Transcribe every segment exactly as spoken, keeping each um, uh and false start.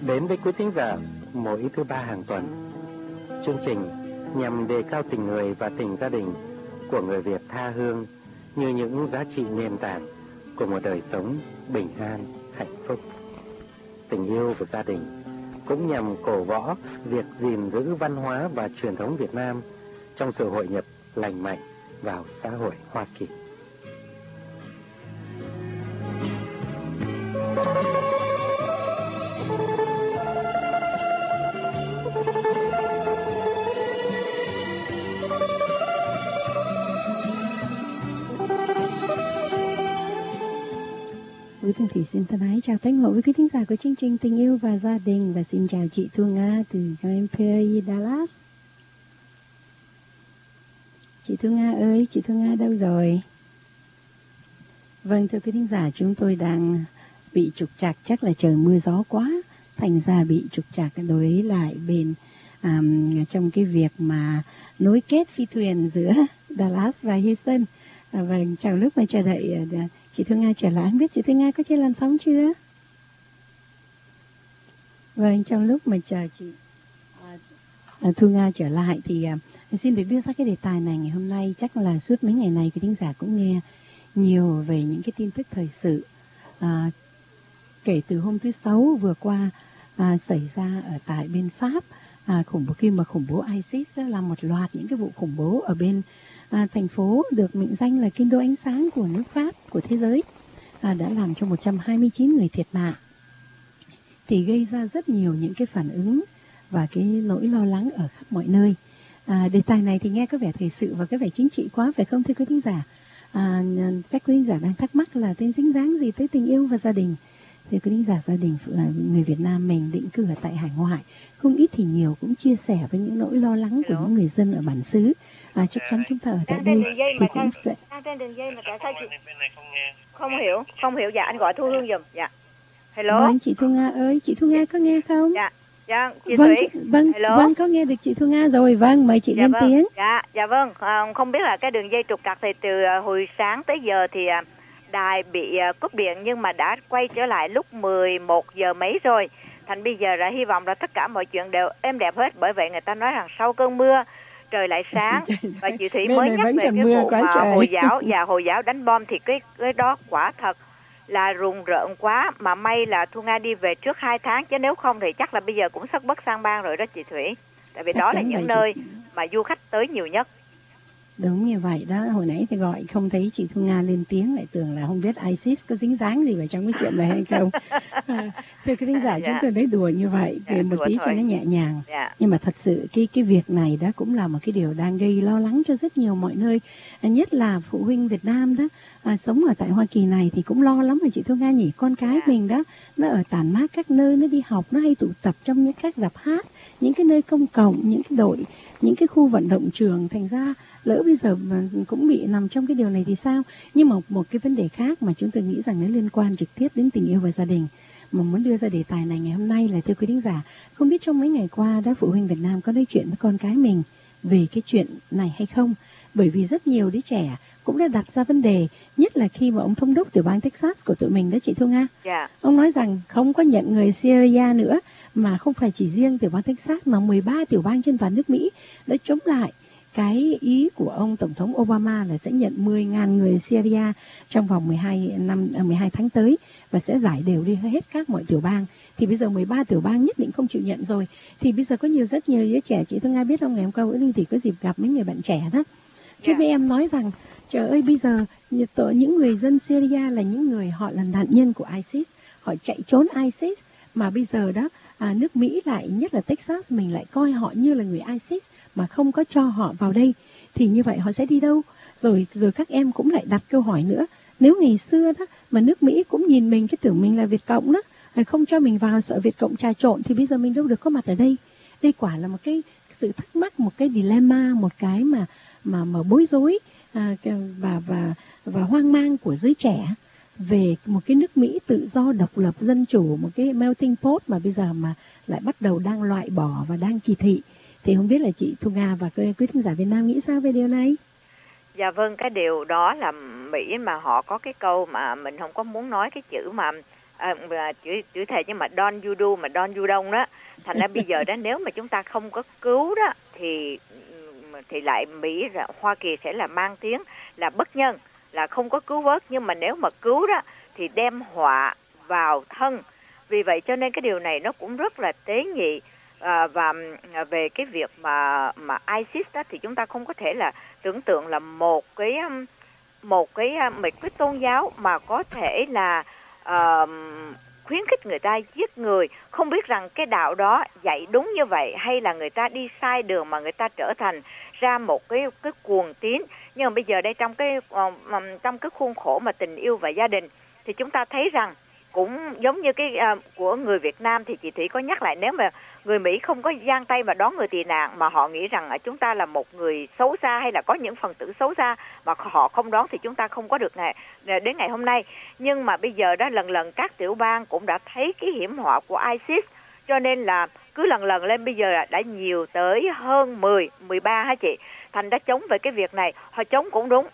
đến với quý thính giả mỗi thứ ba hàng tuần. Chương trình nhằm đề cao tình người và tình gia đình của người Việt tha hương như những giá trị nền tảng của một đời sống bình an, hạnh phúc. Tình yêu của gia đình cũng nhằm cổ võ việc gìn giữ văn hóa và truyền thống Việt Nam trong sự hội nhập lành mạnh vào xã hội Hoa Kỳ. Quý Thanh Thủy xin thân ái chào tất cả quý khán giả của chương trình Tình Yêu và Gia Đình, và xin chào chị Thu Nga từ Grand Prairie, Dallas. Chị Thu Nga ơi, chị Thu Nga đâu rồi? Vâng, thưa quý khán giả, chúng tôi đang bị trục trặc, chắc là trời mưa gió quá, thành ra bị trục trặc đối lại bên um, trong cái việc mà nối kết phi thuyền giữa Dallas và Houston. À, vâng, chào lúc mà chờ đợi uh, chị Thu Nga trở lại, không biết chị Thu Nga có trên làn sóng chưa? Vâng, trong lúc mà chờ chị uh, Thu Nga trở lại thì uh, xin được đưa ra cái đề tài này ngày hôm nay. Chắc là suốt mấy ngày này thì thính giả cũng nghe nhiều về những cái tin tức thời sự. Uh, kể từ hôm thứ Sáu vừa qua uh, xảy ra ở tại bên Pháp, uh, khủng bố khi mà khủng bố ISIS đó, là một loạt những cái vụ khủng bố ở bên À, thành phố được mệnh danh là kinh đô ánh sáng của nước Pháp, của thế giới, à, đã làm cho một trăm hai mươi chín người thiệt mạng, thì gây ra rất nhiều những cái phản ứng và cái nỗi lo lắng ở khắp mọi nơi. À, đề tài này thì nghe có vẻ thời sự và có vẻ chính trị quá, phải không thưa quý thính giả? À, chắc quý thính giả đang thắc mắc là tên dính dáng gì tới tình yêu và gia đình. Thì quý thính giả, gia đình người Việt Nam mình định cư ở tại hải ngoại, không ít thì nhiều cũng chia sẻ với những nỗi lo lắng của những người dân ở bản xứ. À, chắc chắn chúng ta ở tại đây thì cũng sẽ đang trên đường dây mà tại sao chị không hiểu không hiểu dạ anh gọi Thu Hương giùm. Dạ hello. Vâng, chị Thu Nga ơi, chị Thu Nga có nghe không? Dạ dạ chị vâng, Thủy. Vâng, hello. Vâng, có nghe được chị Thu Nga rồi. Vâng, mời chị dạ lên vâng. tiếng. Dạ dạ vâng, à, không biết là cái đường dây trục trặc thì từ hồi sáng tới giờ thì đài bị cúp điện, nhưng mà đã quay trở lại lúc mười một giờ mấy rồi. Thành bây giờ là hy vọng là tất cả mọi chuyện đều êm đẹp hết. Bởi vậy người ta nói rằng sau cơn mưa trời lại sáng. Và chị Thủy mới nhắc về cái vụ mà trời. Hồi giáo và Hồi giáo đánh bom thì cái cái đó quả thật là rùng rợn quá. Mà may là Thu Nga đi về trước hai tháng, chứ nếu không thì chắc là bây giờ cũng sất bất sang bang rồi đó chị Thủy. Tại vì chắc đó là những nơi chị... mà du khách tới nhiều nhất. Đúng như vậy đó, hồi nãy thì gọi không thấy chị Thu Nga lên tiếng, lại tưởng là không biết ISIS có dính dáng gì vào trong cái chuyện này hay không. À, thưa quý thính giả, dạ. Chúng tôi nói đùa như vậy để dạ, một tí thôi. Cho nó nhẹ nhàng. Dạ. Nhưng mà thật sự cái cái việc này đó cũng là một cái điều đang gây lo lắng cho rất nhiều mọi nơi. À, nhất là phụ huynh Việt Nam đó à, sống ở tại Hoa Kỳ này thì cũng lo lắm rồi chị Thu Nga nhỉ. Con cái dạ. mình đó, nó ở tản mát các nơi, nó đi học, nó hay tụ tập trong những các rạp hát, những cái nơi công cộng, những cái đội, những cái khu vận động trường, thành ra lỡ bây giờ mà cũng bị nằm trong cái điều này thì sao? Nhưng mà một cái vấn đề khác mà chúng tôi nghĩ rằng nó liên quan trực tiếp đến tình yêu và gia đình mà muốn đưa ra đề tài này ngày hôm nay là, thưa quý thính giả, không biết trong mấy ngày qua đó phụ huynh Việt Nam có nói chuyện với con cái mình về cái chuyện này hay không? Bởi vì rất nhiều đứa trẻ cũng đã đặt ra vấn đề, nhất là khi mà ông thống đốc tiểu bang Texas của tụi mình đó chị Thu Nga. Yeah. Ông nói rằng không có nhận người Syria nữa, mà không phải chỉ riêng tiểu bang Texas mà mười ba tiểu bang trên toàn nước Mỹ đã chống lại cái ý của ông Tổng thống Obama là sẽ nhận mười nghìn người Syria trong vòng mười hai năm, mười hai tháng tới, và sẽ giải đều đi hết các mọi tiểu bang. Thì bây giờ mười ba tiểu bang nhất định không chịu nhận rồi. Thì bây giờ có nhiều rất nhiều đứa trẻ, chị Thu Nga biết không, ngày hôm qua Bữa Linh thì có dịp gặp mấy người bạn trẻ đó. Khi mấy em nói rằng trời ơi, bây giờ những người dân Syria là những người, họ là nạn nhân của ISIS, họ chạy trốn ISIS, mà bây giờ đó à, nước Mỹ lại, nhất là Texas mình lại coi họ như là người ISIS mà không có cho họ vào đây, thì như vậy họ sẽ đi đâu? Rồi rồi các em cũng lại đặt câu hỏi nữa, nếu ngày xưa đó mà nước Mỹ cũng nhìn mình, cái tưởng mình là Việt Cộng đó, không cho mình vào, sợ Việt Cộng trà trộn, thì bây giờ mình đâu được có mặt ở đây. Đây quả là một cái sự thắc mắc, một cái dilemma, một cái mà mà mà bối rối à, và và và hoang mang của giới trẻ về một cái nước Mỹ tự do, độc lập, dân chủ, một cái melting pot mà bây giờ mà lại bắt đầu đang loại bỏ và đang kỳ thị. Thì không biết là chị Thu Nga và quý thính giả Việt Nam nghĩ sao về điều này? Dạ vâng, cái điều đó là Mỹ mà họ có cái câu mà mình không có muốn nói cái chữ mà à, chữ chữ thề nhưng mà don't you do mà don't you don't đó. Thành ra bây giờ đó nếu mà chúng ta không có cứu đó thì thì lại Mỹ, Hoa Kỳ sẽ là mang tiếng là bất nhân, là không có cứu vớt. Nhưng mà nếu mà cứu đó thì đem họa vào thân. Vì vậy cho nên cái điều này nó cũng rất là tế nhị. À, và về cái việc mà mà ISIS đó thì chúng ta không có thể là tưởng tượng là một cái một cái một cái tôn giáo mà có thể là uh, khuyến khích người ta giết người, không biết rằng cái đạo đó dạy đúng như vậy hay là người ta đi sai đường mà người ta trở thành ra một cái cái cuồng tín. Nhưng mà bây giờ đây trong cái uh, trong cái khuôn khổ mà tình yêu và gia đình thì chúng ta thấy rằng cũng giống như cái uh, của người Việt Nam thì chị Thủy có nhắc lại, nếu mà người Mỹ không có giang tay mà đón người tị nạn mà họ nghĩ rằng uh, chúng ta là một người xấu xa hay là có những phần tử xấu xa mà họ không đón thì chúng ta không có được ngày đến ngày hôm nay. Nhưng mà bây giờ đó lần lần các tiểu bang cũng đã thấy cái hiểm họa của ISIS, cho nên là cứ lần lần lên bây giờ đã nhiều tới hơn mười, mười ba hả chị? Thành đã chống về cái việc này, họ chống cũng đúng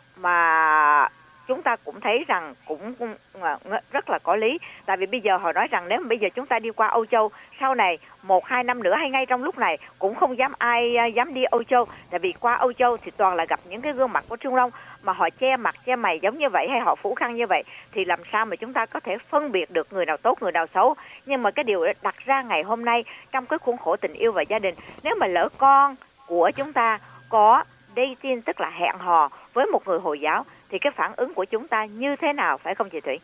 mà chúng ta cũng thấy rằng cũng, cũng rất là có lý. Tại vì bây giờ họ nói rằng nếu mà bây giờ chúng ta đi qua Âu Châu, sau này một hai năm nữa hay ngay trong lúc này cũng không dám ai dám đi Âu Châu. Tại vì qua Âu Châu thì toàn là gặp những cái gương mặt của Trung Đông mà họ che mặt che mày giống như vậy hay họ phủ khăn như vậy, thì làm sao mà chúng ta có thể phân biệt được người nào tốt người nào xấu. Nhưng mà cái điều đặt ra ngày hôm nay trong cái khuôn khổ tình yêu và gia đình, nếu mà lỡ con của chúng ta có dating tức là hẹn hò với một người Hồi giáo thì cái phản ứng của chúng ta như thế nào, phải không chị Thủy?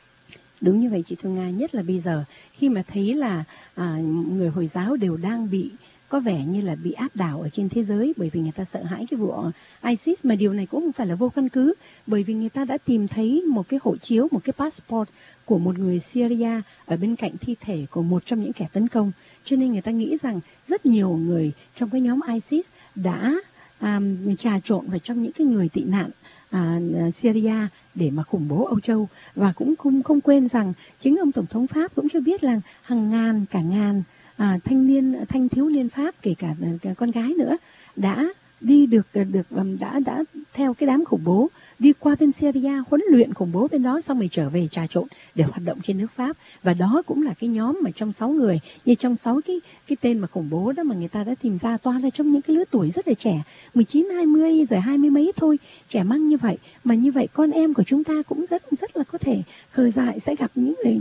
Đúng như vậy chị Thương Nga, nhất là bây giờ khi mà thấy là à, người Hồi giáo đều đang bị có vẻ như là bị áp đảo ở trên thế giới, bởi vì người ta sợ hãi cái vụ ISIS, mà điều này cũng không phải là vô căn cứ, bởi vì người ta đã tìm thấy một cái hộ chiếu, một cái passport của một người Syria ở bên cạnh thi thể của một trong những kẻ tấn công, cho nên người ta nghĩ rằng rất nhiều người trong cái nhóm ISIS đã um, trà trộn vào trong những cái người tị nạn À, Syria để mà khủng bố Âu Châu. Và cũng không không quên rằng chính ông Tổng thống Pháp cũng cho biết là hàng ngàn cả ngàn à, thanh niên thanh thiếu niên Pháp, kể cả, cả con gái nữa, đã đi được được đã đã theo cái đám khủng bố đi qua bên Syria huấn luyện khủng bố bên đó, xong rồi trở về trà trộn để hoạt động trên nước Pháp. Và đó cũng là cái nhóm mà trong sáu người, như trong sáu cái cái tên mà khủng bố đó mà người ta đã tìm ra, toàn là trong những cái lứa tuổi rất là trẻ, mười chín, hai mươi rồi hai mươi mấy thôi, trẻ măng như vậy. Mà như vậy con em của chúng ta cũng rất rất là có thể khờ dại sẽ gặp những người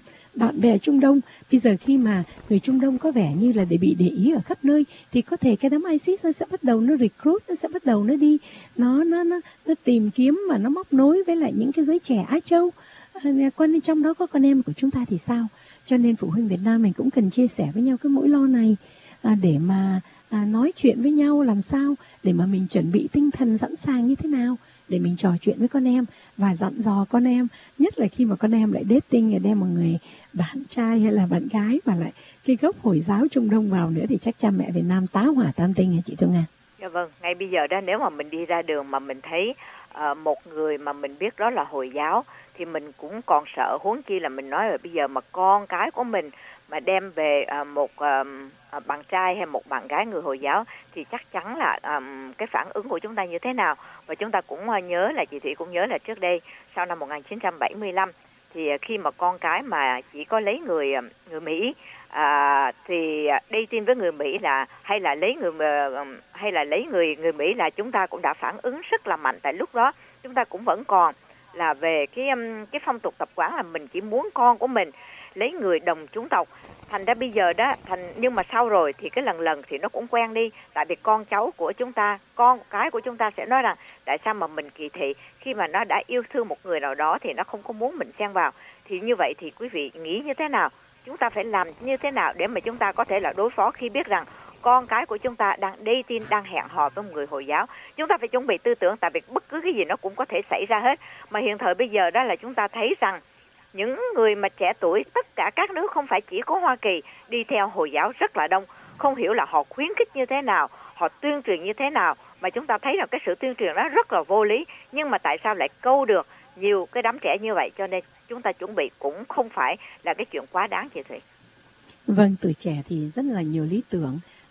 bạn bè Trung Đông. Bây giờ khi mà người Trung Đông có vẻ như là để bị để ý ở khắp nơi, thì có thể cái đám ISIS nó sẽ bắt đầu nó recruit, nó sẽ bắt đầu nó đi nó nó nó, nó tìm kiếm và nó móc nối với lại những cái giới trẻ Á Châu. Quan trong đó có con em của chúng ta thì sao? Cho nên phụ huynh Việt Nam mình cũng cần chia sẻ với nhau cái nỗi lo này, à, để mà à, nói chuyện với nhau làm sao để mà mình chuẩn bị tinh thần sẵn sàng như thế nào để mình trò chuyện với con em và dặn dò con em, nhất là khi mà con em lại dating và đem một người bạn trai hay là bạn gái và lại cái gốc Hồi giáo Trung Đông vào nữa, thì chắc cha mẹ Việt Nam tá hỏa tam tinh hả chị Thương Nga? Dạ vâng, ngay bây giờ đó nếu mà mình đi ra đường mà mình thấy uh, một người mà mình biết đó là Hồi giáo thì mình cũng còn sợ, huống chi là mình nói là bây giờ mà con cái của mình mà đem về uh, một uh, bạn trai hay một bạn gái người Hồi giáo thì chắc chắn là um, cái phản ứng của chúng ta như thế nào. Và chúng ta cũng uh, nhớ là chị Thủy cũng nhớ là trước đây sau năm một nghìn chín trăm bảy mươi lăm thì uh, khi mà con cái mà chỉ có lấy người uh, người Mỹ à, thì đi tin với người Mỹ là hay là lấy người uh, hay là lấy người người Mỹ là chúng ta cũng đã phản ứng rất là mạnh. Tại lúc đó chúng ta cũng vẫn còn là về cái um, cái phong tục tập quán là mình chỉ muốn con của mình lấy người đồng chủng tộc. Thành ra bây giờ đó thành nhưng mà sau rồi thì cái lần lần thì nó cũng quen đi. Tại vì con cháu của chúng ta, con cái của chúng ta sẽ nói rằng tại sao mà mình kỳ thị khi mà nó đã yêu thương một người nào đó thì nó không có muốn mình xen vào. Thì như vậy thì quý vị nghĩ như thế nào? Chúng ta phải làm như thế nào để mà chúng ta có thể là đối phó khi biết rằng con cái của chúng ta đang dating, đang hẹn hò với một người Hồi giáo? Chúng ta phải chuẩn bị tư tưởng, tại vì bất cứ cái gì nó cũng có thể xảy ra hết. Mà hiện thời bây giờ đó là chúng ta thấy rằng những người mà trẻ tuổi, tất cả các nước không phải chỉ có Hoa Kỳ đi theo Hồi giáo rất là đông. Không hiểu là họ khuyến khích như thế nào, họ tuyên truyền như thế nào mà chúng ta thấy rằng cái sự tuyên truyền đó rất là vô lý. Nhưng mà tại sao lại câu được nhiều cái đám trẻ như vậy? Cho nên chúng ta chuẩn bị cũng không phải là cái chuyện quá đáng chị Thủy. Vâng, tuổi trẻ thì rất là nhiều lý tưởng,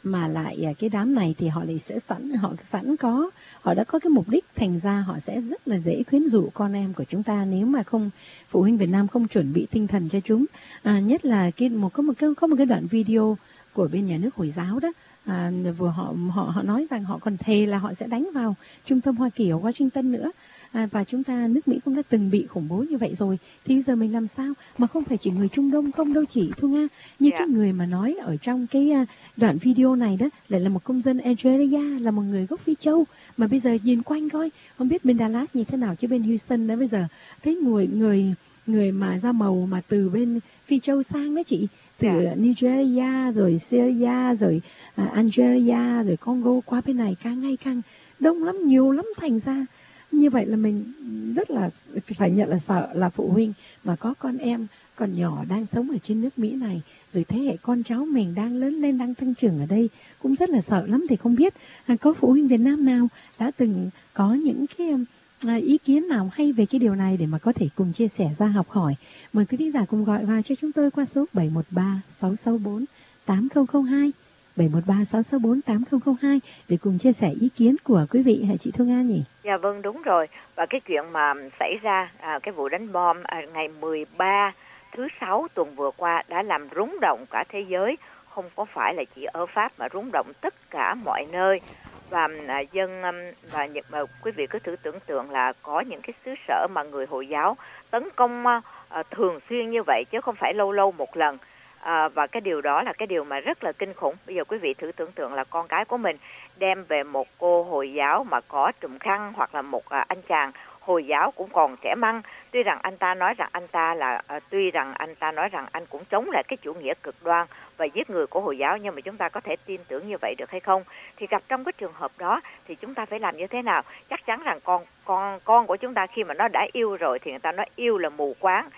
mà lại à, cái đám này thì họ lại sẽ sẵn họ sẵn có họ đã có cái mục đích, thành ra họ sẽ rất là dễ khuyến dụ con em của chúng ta nếu mà không phụ huynh Việt Nam không chuẩn bị tinh thần cho chúng. À, nhất là cái một có một cái có một cái đoạn video của bên nhà nước Hồi giáo đó. À, vừa họ họ họ nói rằng họ còn thề là họ sẽ đánh vào trung tâm Hoa Kỳ ở Washington nữa. À, và chúng ta nước Mỹ cũng đã từng bị khủng bố như vậy rồi, thì bây giờ mình làm sao mà không phải chỉ người Trung Đông không đâu chị Thu Nga, như Dạ. cái người mà nói ở trong cái uh, đoạn video này đó lại là một công dân Algeria, là một người gốc Phi Châu, mà bây giờ nhìn quanh coi không biết bên Dallas như thế nào, chứ bên Houston đó bây giờ thấy người người người mà da màu mà từ bên Phi Châu sang đó chị, từ Dạ. Nigeria rồi Syria rồi uh, Algeria rồi Congo qua bên này càng ngày càng đông lắm, nhiều lắm, thành ra như vậy là mình rất là phải nhận là sợ là phụ huynh mà có con em còn nhỏ đang sống ở trên nước Mỹ này, rồi thế hệ con cháu mình đang lớn lên, đang tăng trưởng ở đây cũng rất là sợ lắm. Thì không biết à, có phụ huynh Việt Nam nào đã từng có những cái à, ý kiến nào hay về cái điều này để mà có thể cùng chia sẻ ra học hỏi. Mời quý thính giả cùng gọi vào cho chúng tôi qua số bảy một ba sáu sáu bốn tám không không hai, bảy một ba sáu sáu bốn tám không không hai để cùng chia sẻ ý kiến của quý vị hả chị Thu Nga nhỉ? Dạ vâng, đúng rồi. Và cái chuyện mà xảy ra à, cái vụ đánh bom à, ngày mười ba thứ sáu tuần vừa qua đã làm rúng động cả thế giới, không có phải là chỉ ở Pháp mà rúng động tất cả mọi nơi. Và à, dân và những mà quý vị cứ thử tưởng tượng là có những cái xứ sở mà người Hồi giáo tấn công à, thường xuyên như vậy chứ không phải lâu lâu một lần. À, và cái điều đó là cái điều mà rất là kinh khủng. Bây giờ quý vị thử tưởng tượng là con cái của mình đem về một cô Hồi giáo mà có trùm khăn, hoặc là một à, anh chàng Hồi giáo cũng còn trẻ măng. Tuy rằng anh ta nói rằng anh ta là à, tuy rằng anh ta nói rằng anh cũng chống lại cái chủ nghĩa cực đoan và giết người của Hồi giáo, nhưng mà chúng ta có thể tin tưởng như vậy được hay không? Thì gặp trong cái trường hợp đó thì chúng ta phải làm như thế nào? Chắc chắn rằng con con con của chúng ta khi mà nó đã yêu rồi thì người ta nói yêu là mù quáng.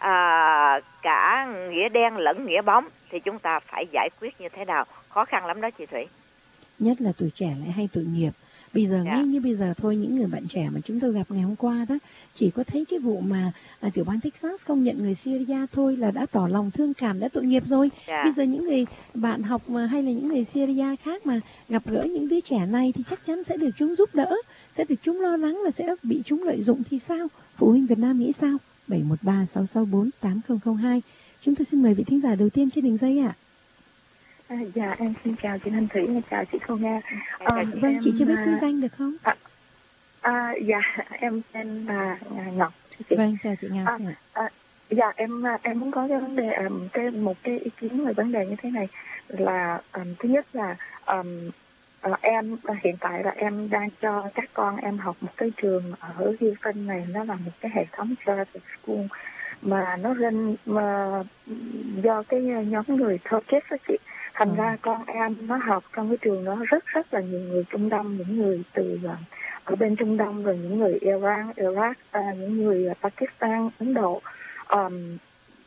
À, cả nghĩa đen lẫn nghĩa bóng thì chúng ta phải giải quyết như thế nào? Khó khăn lắm đó chị Thủy. Nhất là tuổi trẻ lại hay tội nghiệp. Bây giờ Dạ. ngay như bây giờ thôi, những người bạn trẻ mà chúng tôi gặp ngày hôm qua đó, chỉ có thấy cái vụ mà à, tiểu bang Texas công nhận người Syria thôi là đã tỏ lòng thương cảm, đã tội nghiệp rồi. Dạ. Bây giờ những người bạn học mà hay là những người Syria khác mà gặp gỡ những đứa trẻ này thì chắc chắn sẽ được chúng giúp đỡ, sẽ được chúng lo lắng là sẽ bị chúng lợi dụng thì sao? Phụ huynh Việt Nam nghĩ sao? bảy một ba sáu sáu bốn tám không không hai. Chúng tôi xin mời vị thính giả đầu tiên trên đường dây ạ. À, dạ em xin chào chị Thanh Thủy, chào chị Thu Nga. À, vâng, em, chị chưa biết quý danh được không? À, à, dạ em tên là Ngọc. Chị. Vâng, chào chị Ngọc. À, à, dạ em em muốn có cái vấn đề um, cái một cái ý kiến về vấn đề như thế này là um, thứ nhất là um, uh, em uh, hiện tại là em đang cho các con em học một cái trường ở Houston này, nó là một cái hệ thống charter school mà nó lên mà do cái nhóm người Turkish đó chị. Thành ừ. ra con em nó học trong cái trường đó rất rất là nhiều người Trung Đông, những người từ ở bên Trung Đông, rồi những người Iran, Iraq, à, những người Pakistan, Ấn Độ. Um,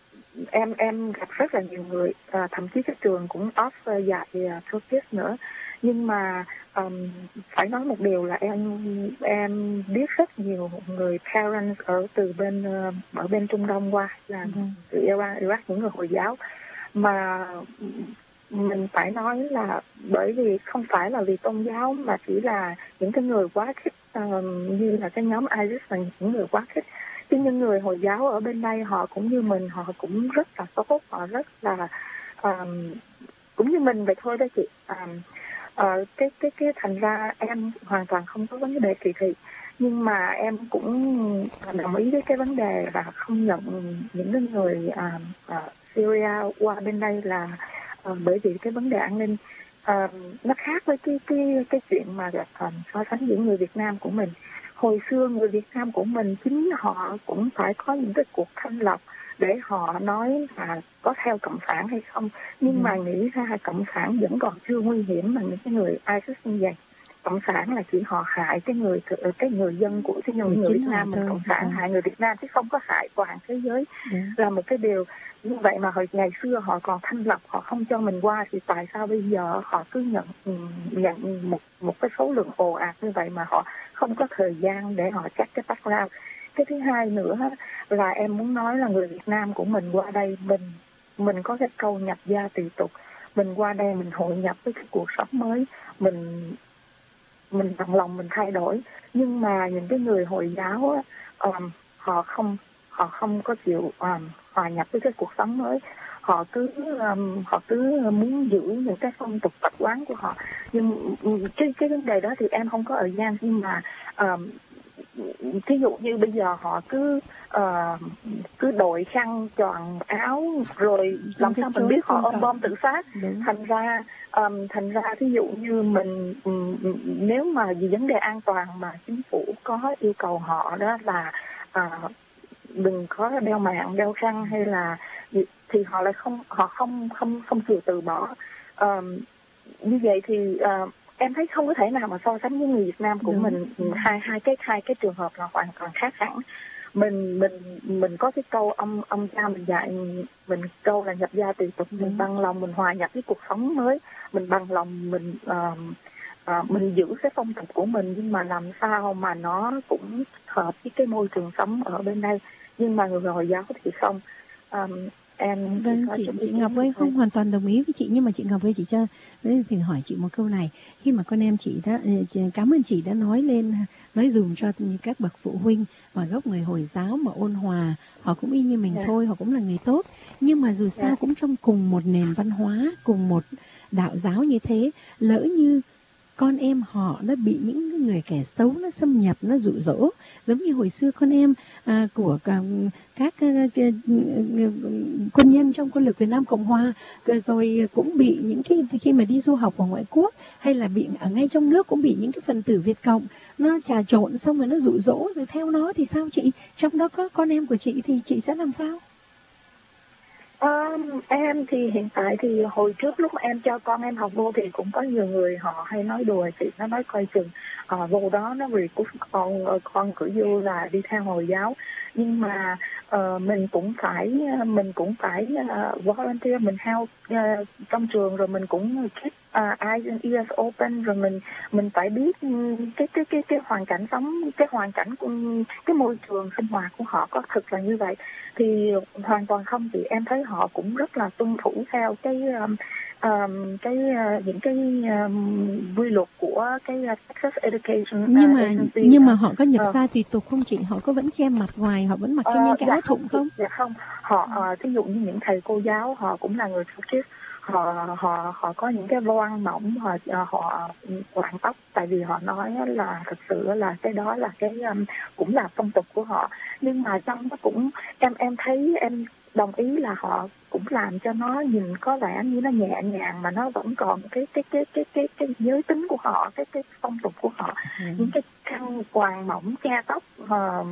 em em gặp rất là nhiều người, à, thậm chí cái trường cũng offer dạy uh, Turkish nữa. Nhưng mà um, phải nói một điều là em em biết rất nhiều người parents ở từ bên uh, ở bên Trung Đông qua, là ừ. từ Iran, Iraq, những người Hồi giáo, mà mình phải nói là bởi vì không phải là vì tôn giáo mà chỉ là những cái người quá khích, uh, như là cái nhóm ISIS là những người quá khích. Chứ những người Hồi giáo ở bên đây họ cũng như mình, họ cũng rất là tốt, họ rất là um, cũng như mình vậy thôi đó chị. Um, uh, cái cái cái thành ra em hoàn toàn không có vấn đề kỳ thị, nhưng mà em cũng đồng ý với cái vấn đề là không nhận những cái người uh, uh, Syria qua bên đây là uh, bởi vì cái vấn đề an ninh uh, nó khác với cái cái cái chuyện mà uh, so sánh giữa người Việt Nam của mình. Hồi xưa người Việt Nam của mình chính họ cũng phải có những cái cuộc thanh lọc để họ nói là có theo cộng sản hay không, nhưng ừ. mà nghĩ ra cộng sản vẫn còn chưa nguy hiểm bằng những cái người ISIS như vậy. Cộng sản là chỉ họ hại cái người cái người dân của cái người, người Việt Nam, mình cộng sản hại người Việt Nam chứ không có hại toàn thế giới. Ừ. Là một cái điều như vậy mà hồi ngày xưa họ còn thanh lọc, họ không cho mình qua, thì tại sao bây giờ họ cứ nhận nhận một một cái số lượng ồ ạt như vậy mà họ không có thời gian để họ check cái background. Cái thứ hai nữa là em muốn nói là người Việt Nam của mình qua đây, mình mình có cái câu nhập gia tùy tục, mình qua đây mình hội nhập với cái cuộc sống mới, mình mình bằng lòng mình thay đổi. Nhưng mà những cái người Hồi giáo á, um, họ không họ không có chịu um, hòa nhập với cái cuộc sống mới. Họ cứ um, họ cứ muốn giữ những cái phong tục tập quán của họ. Nhưng cái cái vấn đề đó thì em không có ở gian, nhưng mà um, thí dụ như bây giờ họ cứ uh, cứ đội khăn choàng áo rồi làm sao mình biết họ ôm bom tự sát. Đúng. Thành ra um, thành ra thí dụ như mình um, nếu mà vì vấn đề an toàn mà chính phủ có yêu cầu họ đó là uh, đừng có đeo mạng, đeo khăn hay là thì họ lại không họ không không không chịu từ bỏ. Um, như vậy thì uh, em thấy không có thể nào mà so sánh với người Việt Nam của Đúng. mình. hai hai cái hai cái trường hợp là hoàn toàn khác hẳn. Mình mình mình có cái câu ông ông cha mình dạy mình câu là nhập gia tùy tục. Mình bằng lòng mình hòa nhập với cuộc sống mới, mình bằng lòng mình uh, uh, mình giữ cái phong tục của mình, nhưng mà làm sao mà nó cũng hợp với cái môi trường sống ở bên đây. Nhưng mà người Hồi giáo thì không. Um, em vâng, chị chị Ngọc ơi không hoàn toàn đồng ý với chị, nhưng mà chị Ngọc ơi chị cho thì hỏi chị một câu này. Khi mà con em chị đã cảm ơn chị đã nói lên nói dùm cho các bậc phụ huynh và gốc người Hồi giáo mà ôn hòa, họ cũng y như mình yeah. thôi, họ cũng là người tốt, nhưng mà dù sao yeah. cũng trong cùng một nền văn hóa, cùng một đạo giáo như thế, lỡ như con em họ nó bị những người kẻ xấu nó xâm nhập, nó dụ dỗ, giống như hồi xưa con em à, của cả, các uh, quân nhân trong quân lực Việt Nam Cộng Hòa, rồi cũng bị những cái khi mà đi du học ở ngoại quốc, hay là bị ở ngay trong nước cũng bị những cái phần tử Việt Cộng nó trà trộn xong rồi nó dụ dỗ rồi theo nó, thì sao chị? Trong đó có con em của chị thì chị sẽ làm sao? Um, em thì hiện tại thì hồi trước lúc mà em cho con em học vô thì cũng có nhiều người họ hay nói đùa chị, nó nói coi chừng à, vô đó nó vì của con con cử vô là đi theo Hồi giáo, nhưng mà uh, mình cũng phải mình cũng phải uh, volunteer, mình help uh, trong trường, rồi mình cũng keep uh, eyes and ears open, rồi mình mình phải biết cái cái cái cái hoàn cảnh sống, cái hoàn cảnh của cái môi trường sinh hoạt của họ có thực là như vậy. Thì hoàn toàn không chị, em thấy họ cũng rất là tuân thủ theo cái um, um, cái uh, những cái um, quy luật của cái uh, Texas Education uh, nhưng mà Agency. Nhưng mà họ có nhập uh, sai tùy tục không chị? Họ có vẫn che mặt ngoài, họ vẫn mặc uh, những cái áo thụng không? Dạ không, họ uh, ví dụ như những thầy cô giáo họ cũng là người Turkish, họ họ họ có những cái voan mỏng, họ họ quàng tóc, tại vì họ nói là thực sự là cái đó là cái um, cũng là phong tục của họ. Nhưng mà trong nó cũng em em thấy em đồng ý là họ cũng làm cho nó nhìn có vẻ như nó nhẹ nhàng, mà nó vẫn còn cái cái cái cái cái cái giới tính của họ, cái cái phong tục của họ. Ừ. Những cái khăn quàng mỏng che tóc, uh,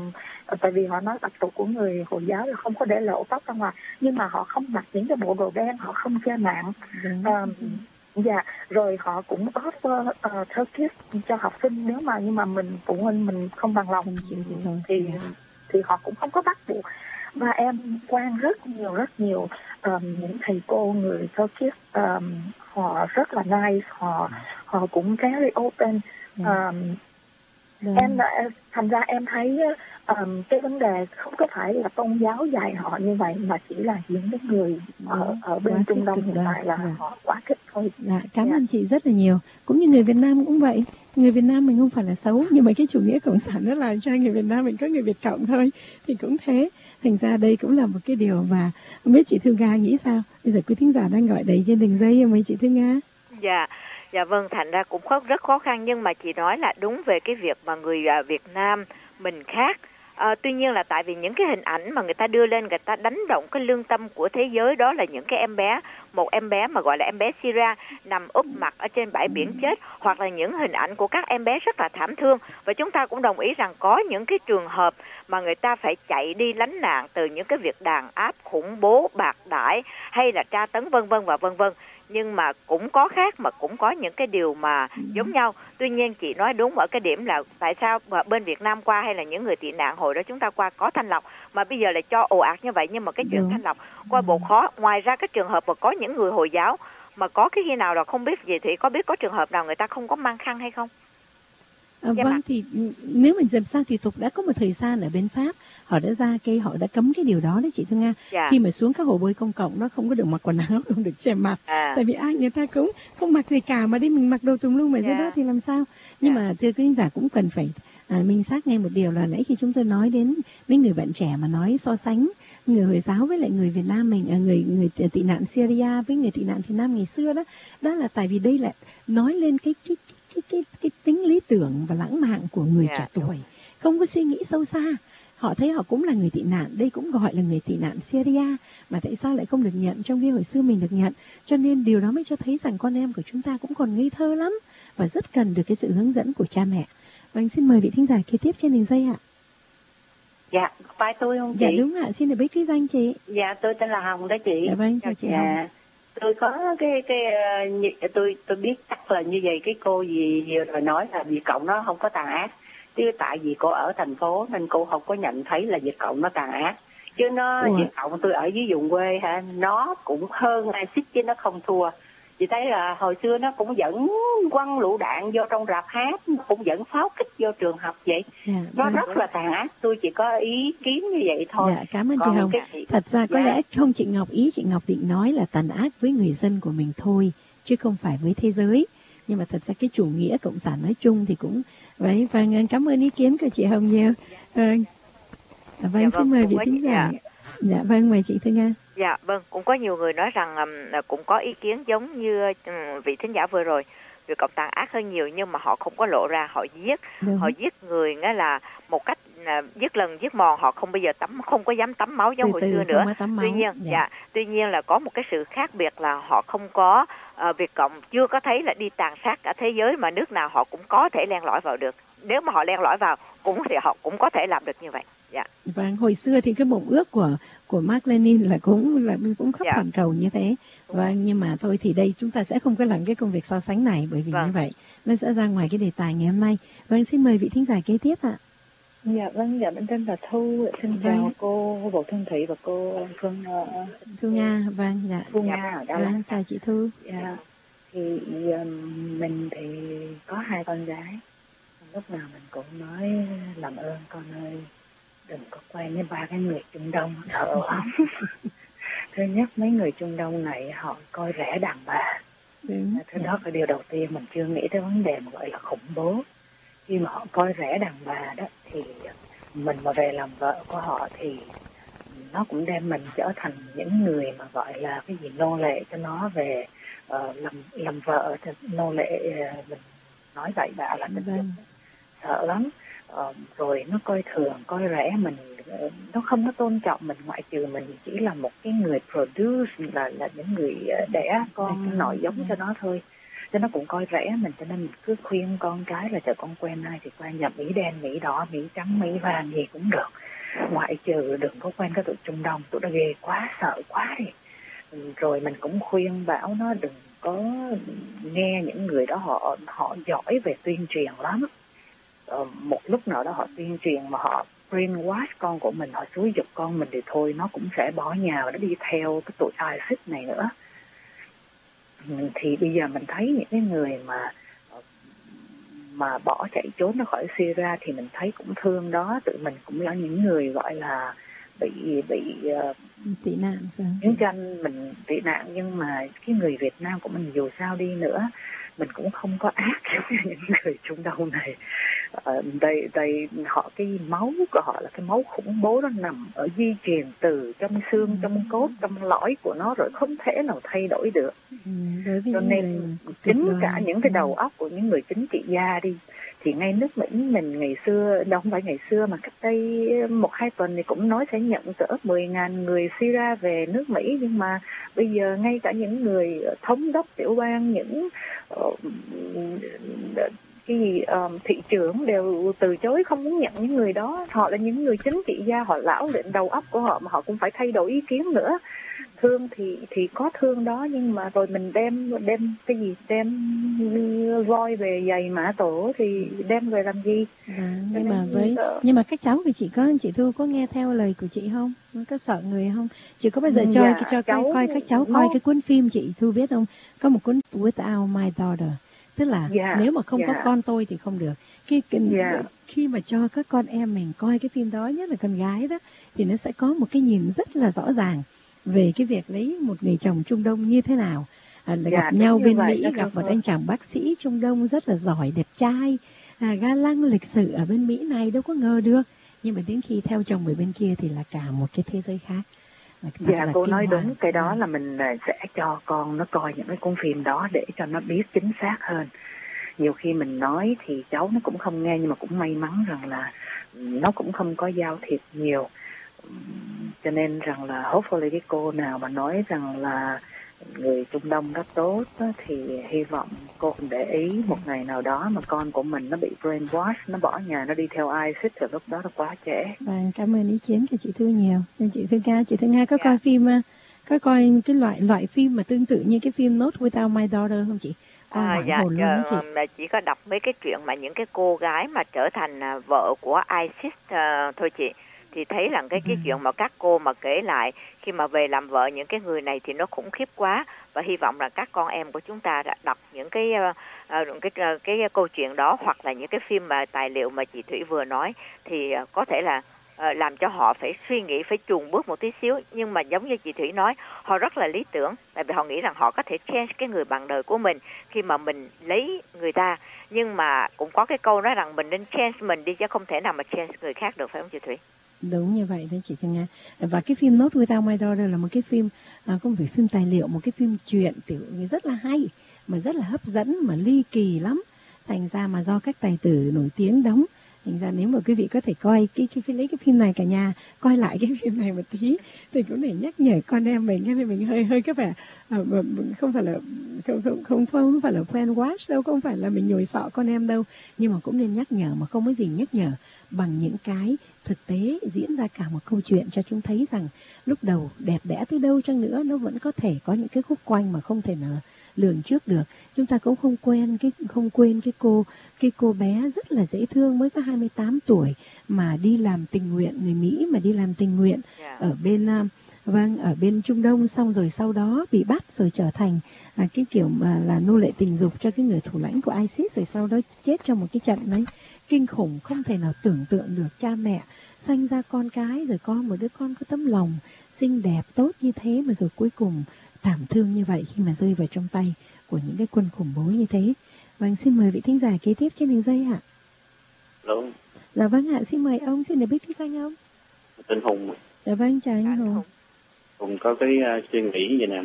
tại vì họ nói tập tục của người Hồi giáo là không có để lộ tóc ra ngoài, nhưng mà họ không mặc những cái bộ đồ đen, họ không che mạng. Ừ. Uh, dạ, rồi họ cũng offer uh, Turkish cho học sinh, nếu mà nhưng mà mình phụ huynh mình không bằng lòng thì thì, thì họ cũng không có bắt buộc. Và em quen rất nhiều rất nhiều um, những thầy cô người Turkish, um, họ rất là nice, họ họ cũng very open. Um, yeah. Em thành ra em thấy um, cái vấn đề không có phải là tôn giáo dạy họ như vậy, mà chỉ là những cái người ở ở bên Trung Đông hiện tại là yeah. họ quá thích thôi. Dạ, cảm ơn yeah. chị rất là nhiều. Cũng như người Việt Nam cũng vậy. Người Việt Nam mình không phải là xấu, nhưng mà cái chủ nghĩa cộng sản nó làm cho người Việt Nam mình có người Việt Cộng thôi, thì cũng thế. Thành ra đây cũng là một cái điều mà không biết chị Thư Nga nghĩ sao. Bây giờ quý thính giả đang gọi đầy trên đường dây mấy chị Thư Nga. Dạ, dạ vâng, thành ra cũng có rất khó khăn, nhưng mà chị nói là đúng về cái việc mà người Việt Nam mình khác. À, tuy nhiên là tại vì những cái hình ảnh mà người ta đưa lên, người ta đánh động cái lương tâm của thế giới, đó là những cái em bé, một em bé mà gọi là em bé Syria nằm úp mặt ở trên bãi biển chết, hoặc là những hình ảnh của các em bé rất là thảm thương. Và chúng ta cũng đồng ý rằng có những cái trường hợp mà người ta phải chạy đi lánh nạn từ những cái việc đàn áp, khủng bố, bạc đãi hay là tra tấn vân vân và vân vân. Nhưng mà cũng có khác, mà cũng có những cái điều mà giống nhau. Tuy nhiên chị nói đúng ở cái điểm là tại sao bên Việt Nam qua hay là những người tị nạn hồi đó chúng ta qua có thanh lọc, mà bây giờ lại cho ồ ạt như vậy. Nhưng mà cái chuyện thanh lọc qua bộ khó. Ngoài ra cái trường hợp mà có những người Hồi giáo mà có cái khi nào là không biết gì thì có biết có trường hợp nào người ta không có mang khăn hay không? À, vâng mặt. Thì nếu mình dầm sang thì Tục đã có một thời gian ở bên Pháp, họ đã ra cái họ đã cấm cái điều đó đấy chị Thương Nga. Dạ. Khi mà xuống các hồ bơi công cộng nó không có được mặc quần áo, không được che mặt, à. Tại vì ai người ta cũng không mặc gì cả mà đi mình mặc đồ tùm lum ở dạ. dưới đó thì làm sao. Nhưng dạ. mà thưa quý giả cũng cần phải à, minh xác ngay một điều là nãy khi chúng tôi nói đến mấy người bạn trẻ mà nói so sánh người Hồi giáo với lại người Việt Nam mình, à, người người tị nạn Syria với người tị nạn Việt Nam ngày xưa đó, đó là tại vì đây là nói lên cái cái cái cái, cái tính lý tưởng và lãng mạn của người yeah, trẻ tuổi, đúng. Không có suy nghĩ sâu xa. Họ thấy họ cũng là người tị nạn, đây cũng gọi là người tị nạn Syria, mà tại sao lại không được nhận trong khi hồi xưa mình được nhận? Cho nên điều đó mới cho thấy rằng con em của chúng ta cũng còn ngây thơ lắm và rất cần được cái sự hướng dẫn của cha mẹ. Và anh xin mời vị thính giả kế tiếp trên đường dây ạ. Dạ, phải tôi không chị? Dạ đúng ạ, xin được biết ký danh chị. Dạ, tôi tên là Hồng đó chị. Dạ vâng, chào chị dạ. Hồng. Tôi có cái cái uh, tôi tôi biết chắc là như vậy, cái cô gì vừa rồi nói là Việt Cộng nó không có tàn ác, chứ tại vì cô ở thành phố nên cô không có nhận thấy là Việt Cộng nó tàn ác, chứ nó Ủa? Việt Cộng tôi ở dưới vùng quê ha, nó cũng hơn axit chứ nó không thua. Chị thấy là hồi xưa nó cũng dẫn quăng lựu đạn vô trong rạp hát, nó cũng dẫn pháo kích vô trường học vậy. Dạ, nó vâng. rất là tàn ác. Tôi chỉ có ý kiến như vậy thôi. Dạ, cảm ơn Còn chị Hồng. Chị... Thật ra có dạ. lẽ không chị Ngọc, ý chị Ngọc định nói là tàn ác với người dân của mình thôi, chứ không phải với thế giới. Nhưng mà thật ra cái chủ nghĩa cộng sản nói chung thì cũng vậy. Và cảm ơn ý kiến của chị Hồng nhiều. Vâng, à, vâng, dạ, xin vâng, mời vị thính giả. Dạ. dạ vâng, mời chị Thương Nga. Dạ vâng, cũng có nhiều người nói rằng um, cũng có ý kiến giống như um, vị thính giả vừa rồi, Việt Cộng tàn ác hơn nhiều, nhưng mà họ không có lộ ra, họ giết, Đúng. họ giết người nghĩa là một cách uh, giết lần giết mòn, họ không bao giờ tắm, không có dám tắm máu giống từ hồi từ, xưa nữa. Tuy nhiên, dạ. dạ, tuy nhiên là có một cái sự khác biệt là họ không có uh, Việt Cộng chưa có thấy là đi tàn sát cả thế giới, mà nước nào họ cũng có thể len lỏi vào được. Nếu mà họ len lỏi vào cũng thì họ cũng có thể làm được như vậy. Dạ. Vâng, hồi xưa thì cái mộng ước của của Mark Lenin là cũng là cũng khắp dạ. toàn cầu như thế. Vâng, nhưng mà thôi thì đây chúng ta sẽ không có làm cái công việc so sánh này, bởi vì vâng. như vậy nó sẽ ra ngoài cái đề tài ngày hôm nay. Vâng, xin mời vị thính giả kế tiếp ạ. Dạ vâng, dạ bên tên là Thu, xin vâng. chào cô Vũ Thanh Thủy và cô Phương uh, Thu Nga, vâng, dạ. Thu dạ. Nga ở Đà Lạt. Vâng, chào chị Thu. Dạ. Thì um, mình thì có hai con gái. Lúc nào mình cũng nói làm ơn con ơi, đừng có quen với ba cái người Trung Đông sợ lắm. Thứ nhất, mấy người Trung Đông này họ coi rẻ đàn bà. Đúng. Thứ đó là điều đầu tiên, mình chưa nghĩ tới vấn đề mà gọi là khủng bố. Khi mà họ coi rẻ đàn bà đó thì mình mà về làm vợ của họ thì nó cũng đem mình trở thành những người mà gọi là cái gì nô lệ cho nó, về uh, làm làm vợ nô lệ, uh, mình nói vậy bạ là tình dục. Sợ lắm. Uh, rồi nó coi thường, coi rẻ mình, uh, nó không có tôn trọng mình, ngoại trừ mình chỉ là một cái người produce, là là những người uh, đẻ con nội giống cho nó thôi. Cho nó cũng coi rẻ mình, cho nên mình cứ khuyên con cái là chờ con quen ai thì quen, nhập Mỹ đen, Mỹ đỏ, Mỹ trắng, Mỹ vàng gì cũng được, ngoại trừ đừng có quen cái tụi Trung Đông, tụi nó ghê quá, sợ quá đi. Rồi mình cũng khuyên bảo nó đừng có nghe những người đó, họ họ giỏi về tuyên truyền lắm. Ờ, một lúc nào đó họ tuyên truyền mà họ brainwash con của mình, họ xúi giục con mình thì thôi nó cũng sẽ bỏ nhà và nó đi theo cái tụi ISIS này nữa. Thì bây giờ mình thấy những cái người mà mà bỏ chạy trốn ra khỏi Syria thì mình thấy cũng thương đó, tụi mình cũng là những người gọi là bị bị uh, tị nạn, chiến tranh, mình tị nạn, nhưng mà cái người Việt Nam của mình dù sao đi nữa mình cũng không có ác giống như những người Trung Đông này. Uh, đây đây họ cái máu của họ là cái máu khủng bố, nó nằm ở di truyền từ trong xương, trong cốt, trong lõi của nó rồi, không thể nào thay đổi được. Ừ, cho nên chính cả những cái đầu óc của những người chính trị gia đi, thì ngay nước Mỹ mình ngày xưa, đâu không phải ngày xưa mà cách đây một hai tuần thì cũng nói sẽ nhận cỡ mười ngàn người Syria về nước Mỹ, nhưng mà bây giờ ngay cả những người thống đốc tiểu bang, những uh, cái gì um, thị trưởng đều từ chối, không muốn nhận những người đó. Họ là những người chính trị gia, họ lão luyện đầu óc của họ mà họ cũng phải thay đổi ý kiến nữa. Thương thì thì có thương đó, nhưng mà rồi mình đem đem cái gì đem voi về giày mã tổ thì đem về làm gì? À, nhưng mà với sợ. Nhưng mà các cháu thì chị có chị Thu có nghe theo lời của chị không? Có sợ người không? Chị có bao giờ cho dạ, cho cháu, coi, coi các cháu nó... coi cái cuốn phim chị Thu biết không? Có một cuốn Without My Daughter, tức là yeah, nếu mà không yeah. có con tôi thì không được. cái, cái Dạ. khi mà cho các con em mình coi cái phim đó, nhất là con gái đó, thì nó sẽ có một cái nhìn rất là rõ ràng về cái việc lấy một người chồng Trung Đông như thế nào. À, Dạ, gặp đúng nhau như bên vậy Mỹ, đó, gặp thưa một cô. anh chàng bác sĩ Trung Đông rất là giỏi, đẹp trai, à, ga lăng lịch sự ở bên Mỹ này, đâu có ngờ được. Nhưng mà đến khi theo chồng ở bên kia thì là cả một cái thế giới khác. Là thật Dạ là cô kinh nói hoàng. đúng, cái đó Ừ. là mình à, sẽ cho con nó coi những cái cuốn phim đó để cho nó biết chính xác hơn. Nhiều khi mình nói thì cháu nó cũng không nghe, nhưng mà cũng may mắn rằng là nó cũng không có giao thiệp nhiều. Cho nên rằng là hopefully cái cô nào mà nói rằng là người Trung Đông rất tốt á, thì hy vọng cô cũng để ý một ngày nào đó mà con của mình nó bị brainwash, nó bỏ nhà nó đi theo ISIS thì lúc đó là quá trễ. Vâng, cảm ơn ý kiến của chị Thư nhiều. Nhưng chị Thư Nga, chị Thư Nga có Dạ. coi phim, à, có coi cái loại loại phim mà tương tự như cái phim Not Without My Daughter không chị? Coi À, hoảng dạ, hồn luôn đó chị. ờ, chỉ có đọc mấy cái chuyện mà những cái cô gái mà trở thành à, vợ của ISIS à, thôi chị, thì thấy rằng cái cái Vâng. chuyện mà các cô mà kể lại khi mà về làm vợ những cái người này thì nó khủng khiếp quá, và hy vọng là các con em của chúng ta đã đọc những cái uh, cái, cái cái câu chuyện đó, hoặc là những cái phim mà tài liệu mà chị Thủy vừa nói, thì uh, có thể là uh, làm cho họ phải suy nghĩ, phải chùn bước một tí xíu. Nhưng mà giống như chị Thủy nói, họ rất là lý tưởng, tại vì họ nghĩ rằng họ có thể change cái người bạn đời của mình khi mà mình lấy người ta. Nhưng mà cũng có cái câu nói rằng mình nên change mình đi, chứ không thể nào mà change người khác được, phải không chị Thủy? Đúng như vậy đó chị Thư Nga. Và cái phim Not Without My Daughter là một cái phim, à, không phải phim tài liệu, một cái phim truyện tiểu rất là hay, mà rất là hấp dẫn, mà ly kỳ lắm. Thành ra mà do các tài tử nổi tiếng đóng, thành ra nếu mà quý vị có thể coi cái cái lấy cái phim này cả nhà coi lại cái phim này một tí, thì cũng để nhắc nhở con em mình, cái này mình hơi hơi các bạn à, không phải là không không không không phải là fan watch đâu, không phải là mình nhồi sọ con em đâu, nhưng mà cũng nên nhắc nhở, mà không có gì nhắc nhở bằng những cái thực tế diễn ra cả một câu chuyện cho chúng thấy rằng lúc đầu đẹp đẽ tới đâu chăng nữa nó vẫn có thể có những cái khúc quanh mà không thể nào lường trước được. Chúng ta cũng không quên cái không quên cái cô cái cô bé rất là dễ thương, mới có hai mươi tám tuổi mà đi làm tình nguyện, người Mỹ mà đi làm tình nguyện Yeah. ở bên vâng ở bên Trung Đông, xong rồi sau đó bị bắt rồi trở thành à, cái kiểu mà là nô lệ tình dục cho cái người thủ lãnh của ISIS, rồi sau đó chết trong một cái trận đấy kinh khủng, không thể nào tưởng tượng được. Cha mẹ sanh ra con cái, rồi con một đứa con có tấm lòng xinh đẹp tốt như thế, mà rồi cuối cùng thảm thương như vậy khi mà rơi vào trong tay của những cái quân khủng bố như thế. Vâng, xin mời vị thính giả kế tiếp trên đường dây ạ. Đúng. Dạ vâng ạ, xin mời ông, xin được biết tiếng danh ông. Tên Hùng. Dạ vâng, chào anh Hùng. Hùng có cái uh, suy nghĩ vậy nè,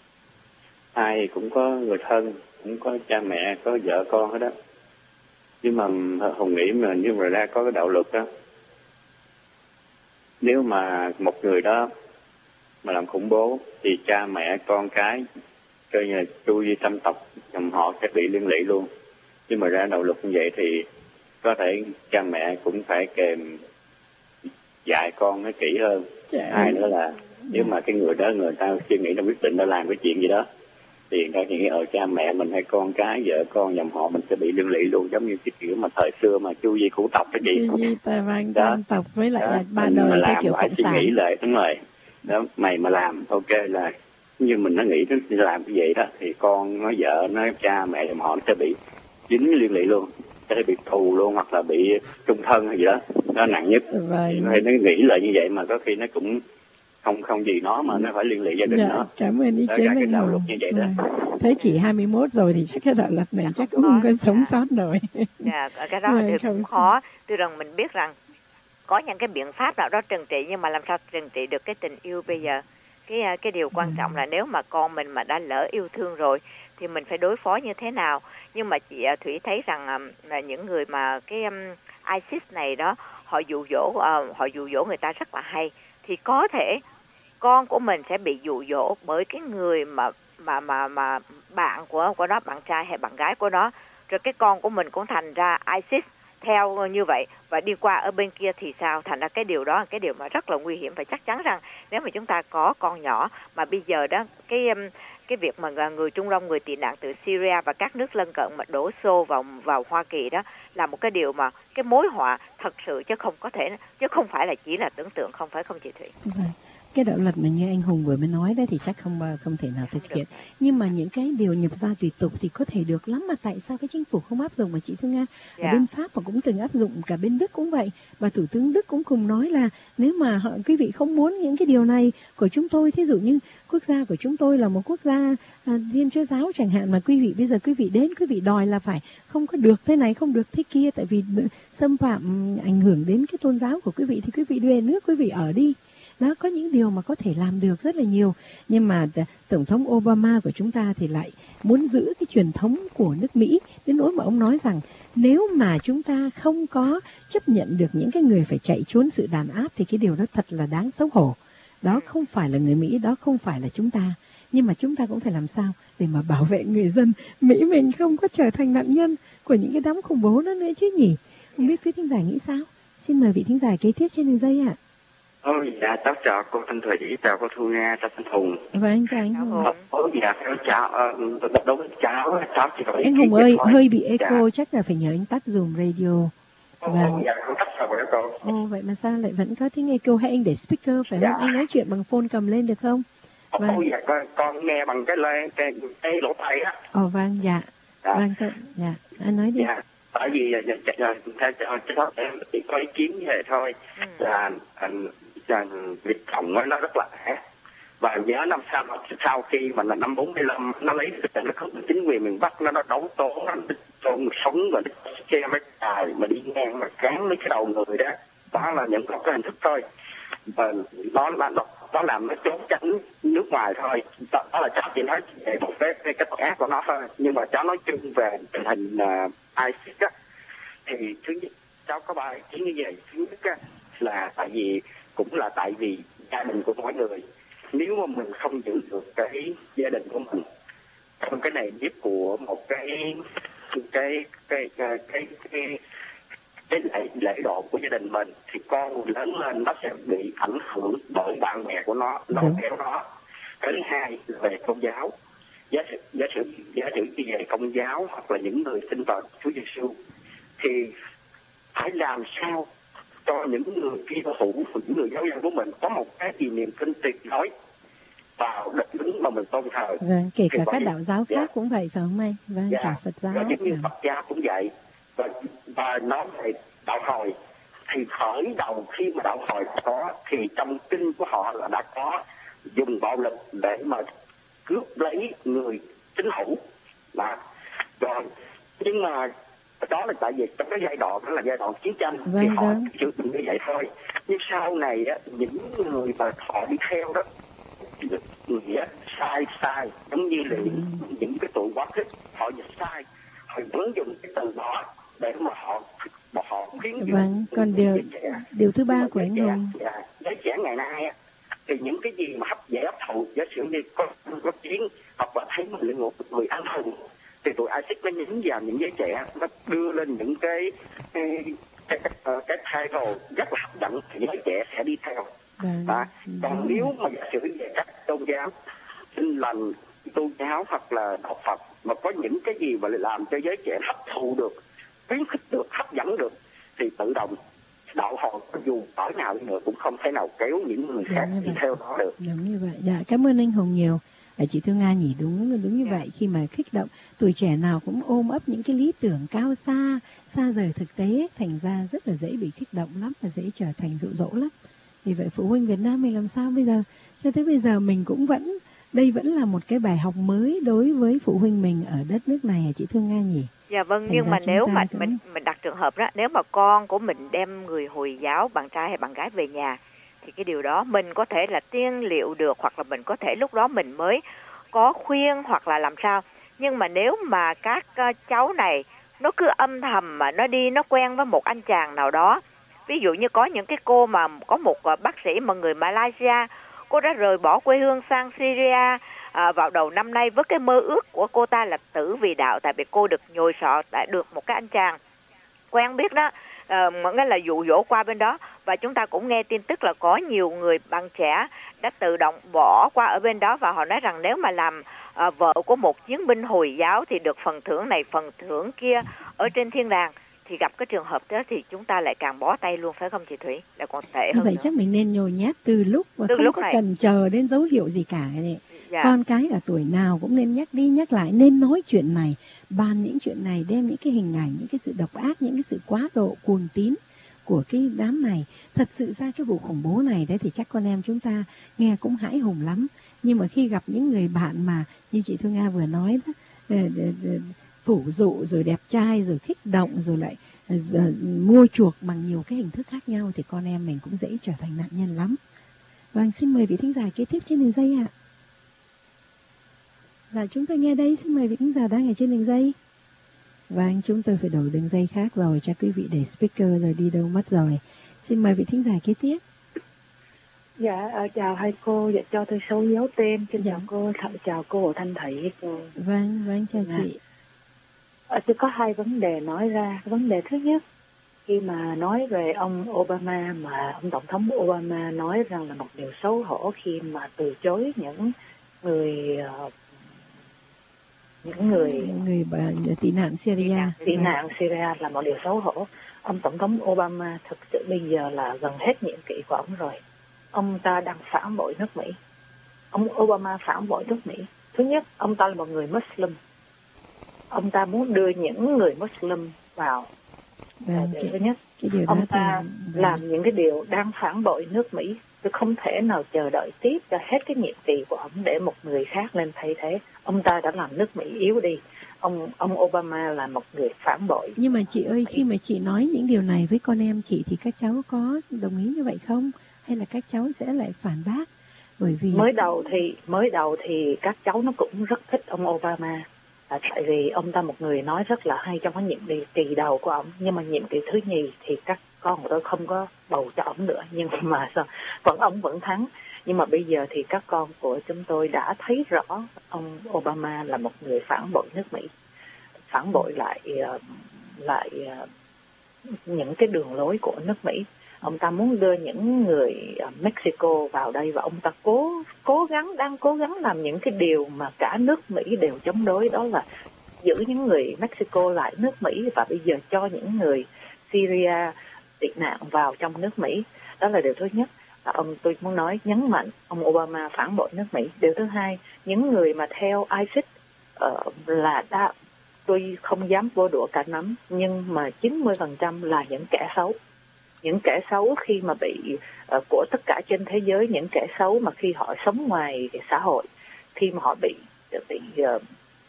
ai cũng có người thân, cũng có cha mẹ, có vợ con hết đó, nhưng mà Hùng nghĩ mà nếu mà ra có cái đạo luật đó, nếu mà một người đó mà làm khủng bố thì cha mẹ con cái coi như là chu vi tâm tộc dòng họ sẽ bị liên lụy luôn. Nhưng mà ra đạo luật như vậy thì có thể cha mẹ cũng phải kèm dạy con nó kỹ hơn. Dạ. Hai nữa là nếu mà cái người đó người ta suy nghĩ, nó quyết định nó làm cái chuyện gì đó, thì người ta nghĩ ở cha mẹ mình hay con cái vợ con dòng họ mình sẽ bị liên lụy luôn, giống như cái kiểu mà thời xưa mà chu vi cửu tộc cái gì Chu vi tài vang đó. tam tộc với lại Đó. là ba Mình đời mà theo làm kiểu phải cộng suy nghĩ sản. lại, đúng rồi đó, mày mà làm ok là như mình nó nghĩ nó làm cái vậy đó, thì con nó vợ nó cha mẹ dòng họ nó sẽ bị dính liên lụy luôn, sẽ bị thù luôn, hoặc là bị trung thân hay gì đó, nó nặng nhất. Vâng. Thì nó, nó nghĩ lại như vậy mà có khi nó cũng không không gì nó mà nó phải liên lụy gia đình Dạ, nó. cảm ơn ý Đó, kiến ra cái anh đạo Hùng. luật như vậy đó. Vâng. Thế kỷ hai mươi mốt rồi thì chắc cái đạo luật này chắc cũng không có sống sót nổi. Dạ, cái đó Vâng, thì không cũng sao. khó. Tuy rằng mình biết rằng có những cái biện pháp nào đó trừng trị, nhưng mà làm sao trừng trị được cái tình yêu bây giờ? Cái cái điều quan Ừ. trọng là nếu mà con mình mà đã lỡ yêu thương rồi thì mình phải đối phó như thế nào. Nhưng mà chị Thủy thấy rằng um, là những người mà cái um, ISIS này đó, họ dụ dỗ uh, họ dụ dỗ người ta rất là hay, thì có thể con của mình sẽ bị dụ dỗ bởi cái người mà mà mà mà bạn của của nó, bạn trai hay bạn gái của nó, rồi cái con của mình cũng thành ra ISIS theo như vậy, và đi qua ở bên kia thì sao? Thành ra cái điều đó là cái điều mà rất là nguy hiểm. Và chắc chắn rằng nếu mà chúng ta có con nhỏ mà bây giờ đó cái cái việc mà người Trung Đông, người tị nạn từ Syria và các nước lân cận mà đổ xô vào vào Hoa Kỳ đó là một cái điều mà cái mối họa thật sự, chứ không có thể, chứ không phải là chỉ là tưởng tượng, không phải không chị Thủy? Vâng. Cái đạo luật mà như anh Hùng vừa mới nói đấy thì chắc không không thể nào thực hiện. Nhưng mà những cái điều nhập gia tùy tục thì có thể được lắm, mà tại sao cái chính phủ không áp dụng mà chị Thương Nga? Ở bên Pháp mà cũng từng áp dụng, cả bên Đức cũng vậy, và Thủ tướng Đức cũng cùng nói là nếu mà họ, quý vị không muốn những cái điều này của chúng tôi, thí dụ như quốc gia của chúng tôi là một quốc gia à, Thiên Chúa giáo chẳng hạn, mà quý vị bây giờ quý vị đến quý vị đòi là phải không có được thế này, không được thế kia, tại vì xâm phạm ảnh hưởng đến cái tôn giáo của quý vị, thì quý vị về nước quý vị ở đi. Đó, có những điều mà có thể làm được rất là nhiều. Nhưng mà Tổng thống Obama của chúng ta thì lại muốn giữ cái truyền thống của nước Mỹ, đến nỗi mà ông nói rằng nếu mà chúng ta không có chấp nhận được những cái người phải chạy trốn sự đàn áp thì cái điều đó thật là đáng xấu hổ. Đó không phải là người Mỹ, đó không phải là chúng ta. Nhưng mà chúng ta cũng phải làm sao để mà bảo vệ người dân Mỹ mình không có trở thành nạn nhân của những cái đám khủng bố đó nữa chứ nhỉ? Không biết quý thính giả nghĩ sao? Xin mời vị thính giả kế tiếp trên đường dây ạ. Ôi dạ, cháu chào cô Thanh Thủy, chào cô Thu Nga, chào anh Hùng. Và anh chào anh Hùng. Ôi dạ, chào, đối với cháu, cháu chỉ có anh Hùng ơi, thôi. Hơi bị echo, dạ. Chắc là phải nhờ anh tắt dùm radio. Vâng. Ồ, dạ, không tắt rồi đó cô. Ồ, vậy mà sao lại vẫn có tiếng echo, hay anh để speaker phải dạ. Không? Anh nói chuyện bằng phone cầm lên được không? Vâng. Ồ, dạ, con, con nghe bằng cái, lê, cái, cái lỗ tai á. Ồ, vâng, dạ. Dạ. Vâng, thôi, dạ, anh nói đi. Dạ. Tại vì theo cháu em chỉ có ý kiến như vậy thôi, là việc chồng nó rất là ác, và nhớ năm sau sau khi mà là năm bốn mươi lăm nó lấy nó không chính quyền miền Bắc nó nó đấu tố, nó trộn sống và che mấy tài mà đi ngang mà cán lấy cái đầu người đó, đó là những cái hình thức thôi, và đó là đó, đó làm nó trốn tránh nước ngoài thôi. Đó, đó là cháu chỉ nói về một cái cái cái ác của nó thôi, nhưng mà cháu nói chung về tình hình uh, ISIS á, thì thứ nhất cháu có ba ý kiến như vậy. Thứ nhất á, là tại vì cũng là tại vì gia đình của mỗi người, nếu mà mình không giữ được cái gia đình của mình trong cái nền nếp của một cái cái cái cái cái cái, cái lễ, lễ độ của gia đình mình, thì con lớn lên nó sẽ bị ảnh hưởng bởi bạn bè của nó, nó theo nó. Cái thứ hai là về tôn giáo, giả sử giả sử giả sử như về công giáo hoặc là những người tin vào Chúa Giêsu, thì phải làm sao cho những người kia hữu, những người giáo dân của mình có một cái gì niềm tin tuyệt đối vào đức tính mà mình tôn thờ. Vâng, kể cả các đạo giáo khác dạ. cũng vậy phải không anh? Vâng, dạ. Cả Phật giáo. Và giống như Phật giáo cũng vậy. Và, và nói về đạo hồi, thì khởi đầu khi mà đạo hồi có, thì trong kinh của họ là đã có dùng bạo lực để mà cướp lấy người tín hữu. Là rồi, nhưng mà đó là tại vì trong cái giai đoạn đó là giai đoạn chiến tranh, vâng, thì họ vâng. chưa từng như vậy thôi. Nhưng sau này á, những người mà họ đi theo đó, người á, sai sai giống như là những, những cái tụi quá khích, họ dịch sai, họ vẫn dùng cái từ đó để mà họ họ khuyến dụ. Vâng, còn điều điều thứ ba của anh Hùng, giới trẻ ngày nay á, thì những cái gì mà hấp dễ hấp thụ, giả sử như có có chiến hoặc là thấy mình là một người anh hùng, thì tụi ISIS nó nhấn vào những giới trẻ, nó đưa lên những cái cái cái, cái, cái title rất là hấp dẫn, thì giới trẻ sẽ đi theo. À, còn nếu mà giả sử về các tôn giáo, Tin Lành, tôn giáo hoặc là đạo Phật mà có những cái gì mà làm cho giới trẻ hấp thụ được, khuyến khích được, hấp dẫn được, thì tự động đạo hồi dù ở nào đi nữa cũng không thể nào kéo những người khác đi theo đó được. Đúng như vậy. Dạ, cảm ơn anh Hùng nhiều. À, chị Thương Nga nhỉ, đúng đúng như yeah. vậy. Khi mà kích động, tuổi trẻ nào cũng ôm ấp những cái lý tưởng cao xa, xa rời thực tế, thành ra rất là dễ bị kích động lắm, và dễ trở thành dụ dỗ lắm. Vì vậy phụ huynh Việt Nam mình làm sao bây giờ? Cho tới bây giờ mình cũng vẫn, đây vẫn là một cái bài học mới đối với phụ huynh mình ở đất nước này, à, chị Thương Nga nhỉ? Dạ vâng, thành nhưng mà nếu mà cũng... mình mình đặt trường hợp đó, nếu mà con của mình đem người Hồi giáo, bạn trai hay bạn gái về nhà, thì cái điều đó mình có thể là tiên liệu được, hoặc là mình có thể lúc đó mình mới có khuyên hoặc là làm sao. Nhưng mà nếu mà các uh, cháu này nó cứ âm thầm mà nó đi, nó quen với một anh chàng nào đó, ví dụ như có những cái cô mà có một uh, bác sĩ mà người Malaysia, cô đã rời bỏ quê hương sang Syria à, vào đầu năm nay với cái mơ ước của cô ta là tử vì đạo, tại vì cô được nhồi sọ, đã được một cái anh chàng quen biết đó, à, nghĩa là dụ dỗ qua bên đó. Và chúng ta cũng nghe tin tức là có nhiều người bạn trẻ đã tự động bỏ qua ở bên đó, và họ nói rằng nếu mà làm à, vợ của một chiến binh Hồi giáo thì được phần thưởng này phần thưởng kia ở trên thiên đàng. thì gặp cái trường hợp đó thì chúng ta lại càng bó tay luôn, phải không chị Thủy? Là còn tệ hơn Vậy nữa. Chắc mình nên nhồi nhét từ lúc và từ không lúc có này. cần chờ đến dấu hiệu gì cả. Này. Dạ. Con cái ở tuổi nào cũng nên nhắc đi nhắc lại, nên nói chuyện này, bàn những chuyện này, đem những cái hình ảnh, những cái sự độc ác, những cái sự quá độ cuồng tín của cái đám này. Thật sự ra cái vụ khủng bố này đấy thì chắc con em chúng ta nghe cũng hãi hùng lắm. Nhưng mà khi gặp những người bạn mà như chị Thu Nga vừa nói đó, phủ dụ rồi đẹp trai rồi khích động rồi lại giờ, mua chuộc bằng nhiều cái hình thức khác nhau thì con em mình cũng dễ trở thành nạn nhân lắm. Vâng, xin mời vị thính giả kế tiếp trên đường dây ạ. Và chúng tôi nghe đây, xin mời vị thính giả đang ở trên đường dây. Vâng, chúng tôi phải đổi đường dây khác rồi, chắc quý vị để speaker rồi đi đâu mất rồi. Xin mời vị thính giả kế tiếp. Dạ, uh, chào hai cô, dạ cho tôi số dấu tên. Xin dạ. chào cô, chào cô Thanh Thị với cô. Vâng, vâng, chào dạ. chị. À, tôi có hai vấn đề nói ra. Vấn đề thứ nhất, khi mà nói về ông Obama, mà ông Tổng thống Obama nói rằng là một điều xấu hổ khi mà từ chối những người uh, những người người bà, tị nạn Syria. Tị nạn Syria là một điều xấu hổ. Ông Tổng thống Obama thực sự bây giờ là gần hết nhiệm kỳ của ông rồi. Ông ta đang phản bội nước Mỹ. Ông Obama phản bội nước Mỹ. Thứ nhất, ông ta là một người Muslim. Ông ta muốn đưa những người Muslim vào. Vâng, điều thứ nhất, cái điều ông ta thì... làm những cái điều đang phản bội nước Mỹ. Tôi không thể nào chờ đợi tiếp cho hết cái nhiệm kỳ của ông để một người khác lên thay thế. Ông ta đã làm nước Mỹ yếu đi. Ông ông Obama là một người phản bội. Nhưng mà chị ơi, khi mà chị nói những điều này với con em chị thì các cháu có đồng ý như vậy không? Hay là các cháu sẽ lại phản bác? Bởi vì mới đầu thì mới đầu thì các cháu nó cũng rất thích ông Obama. À, tại vì ông ta một người nói rất là hay trong cái nhiệm kỳ đầu của ông, nhưng mà nhiệm kỳ thứ nhì thì các con của tôi không có bầu cho ông nữa, nhưng mà sao vẫn ông vẫn thắng. Nhưng mà bây giờ thì các con của chúng tôi đã thấy rõ ông Obama là một người phản bội nước Mỹ, phản bội lại lại những cái đường lối của nước Mỹ. Ông ta muốn đưa những người Mexico vào đây và ông ta cố cố gắng đang cố gắng làm những cái điều mà cả nước Mỹ đều chống đối, đó là giữ những người Mexico lại nước Mỹ và bây giờ cho những người Syria tị nạn vào trong nước Mỹ. Đó là điều thứ nhất. Và ông tôi muốn nói nhấn mạnh ông Obama phản bội nước Mỹ. Điều thứ hai, những người mà theo ISIS uh, là đã, tôi không dám vô đũa cả nắm, nhưng mà chín mươi phần trăm là những kẻ xấu. Những kẻ xấu khi mà bị uh, của tất cả trên thế giới, những kẻ xấu mà khi họ sống ngoài xã hội, khi mà họ bị bị uh,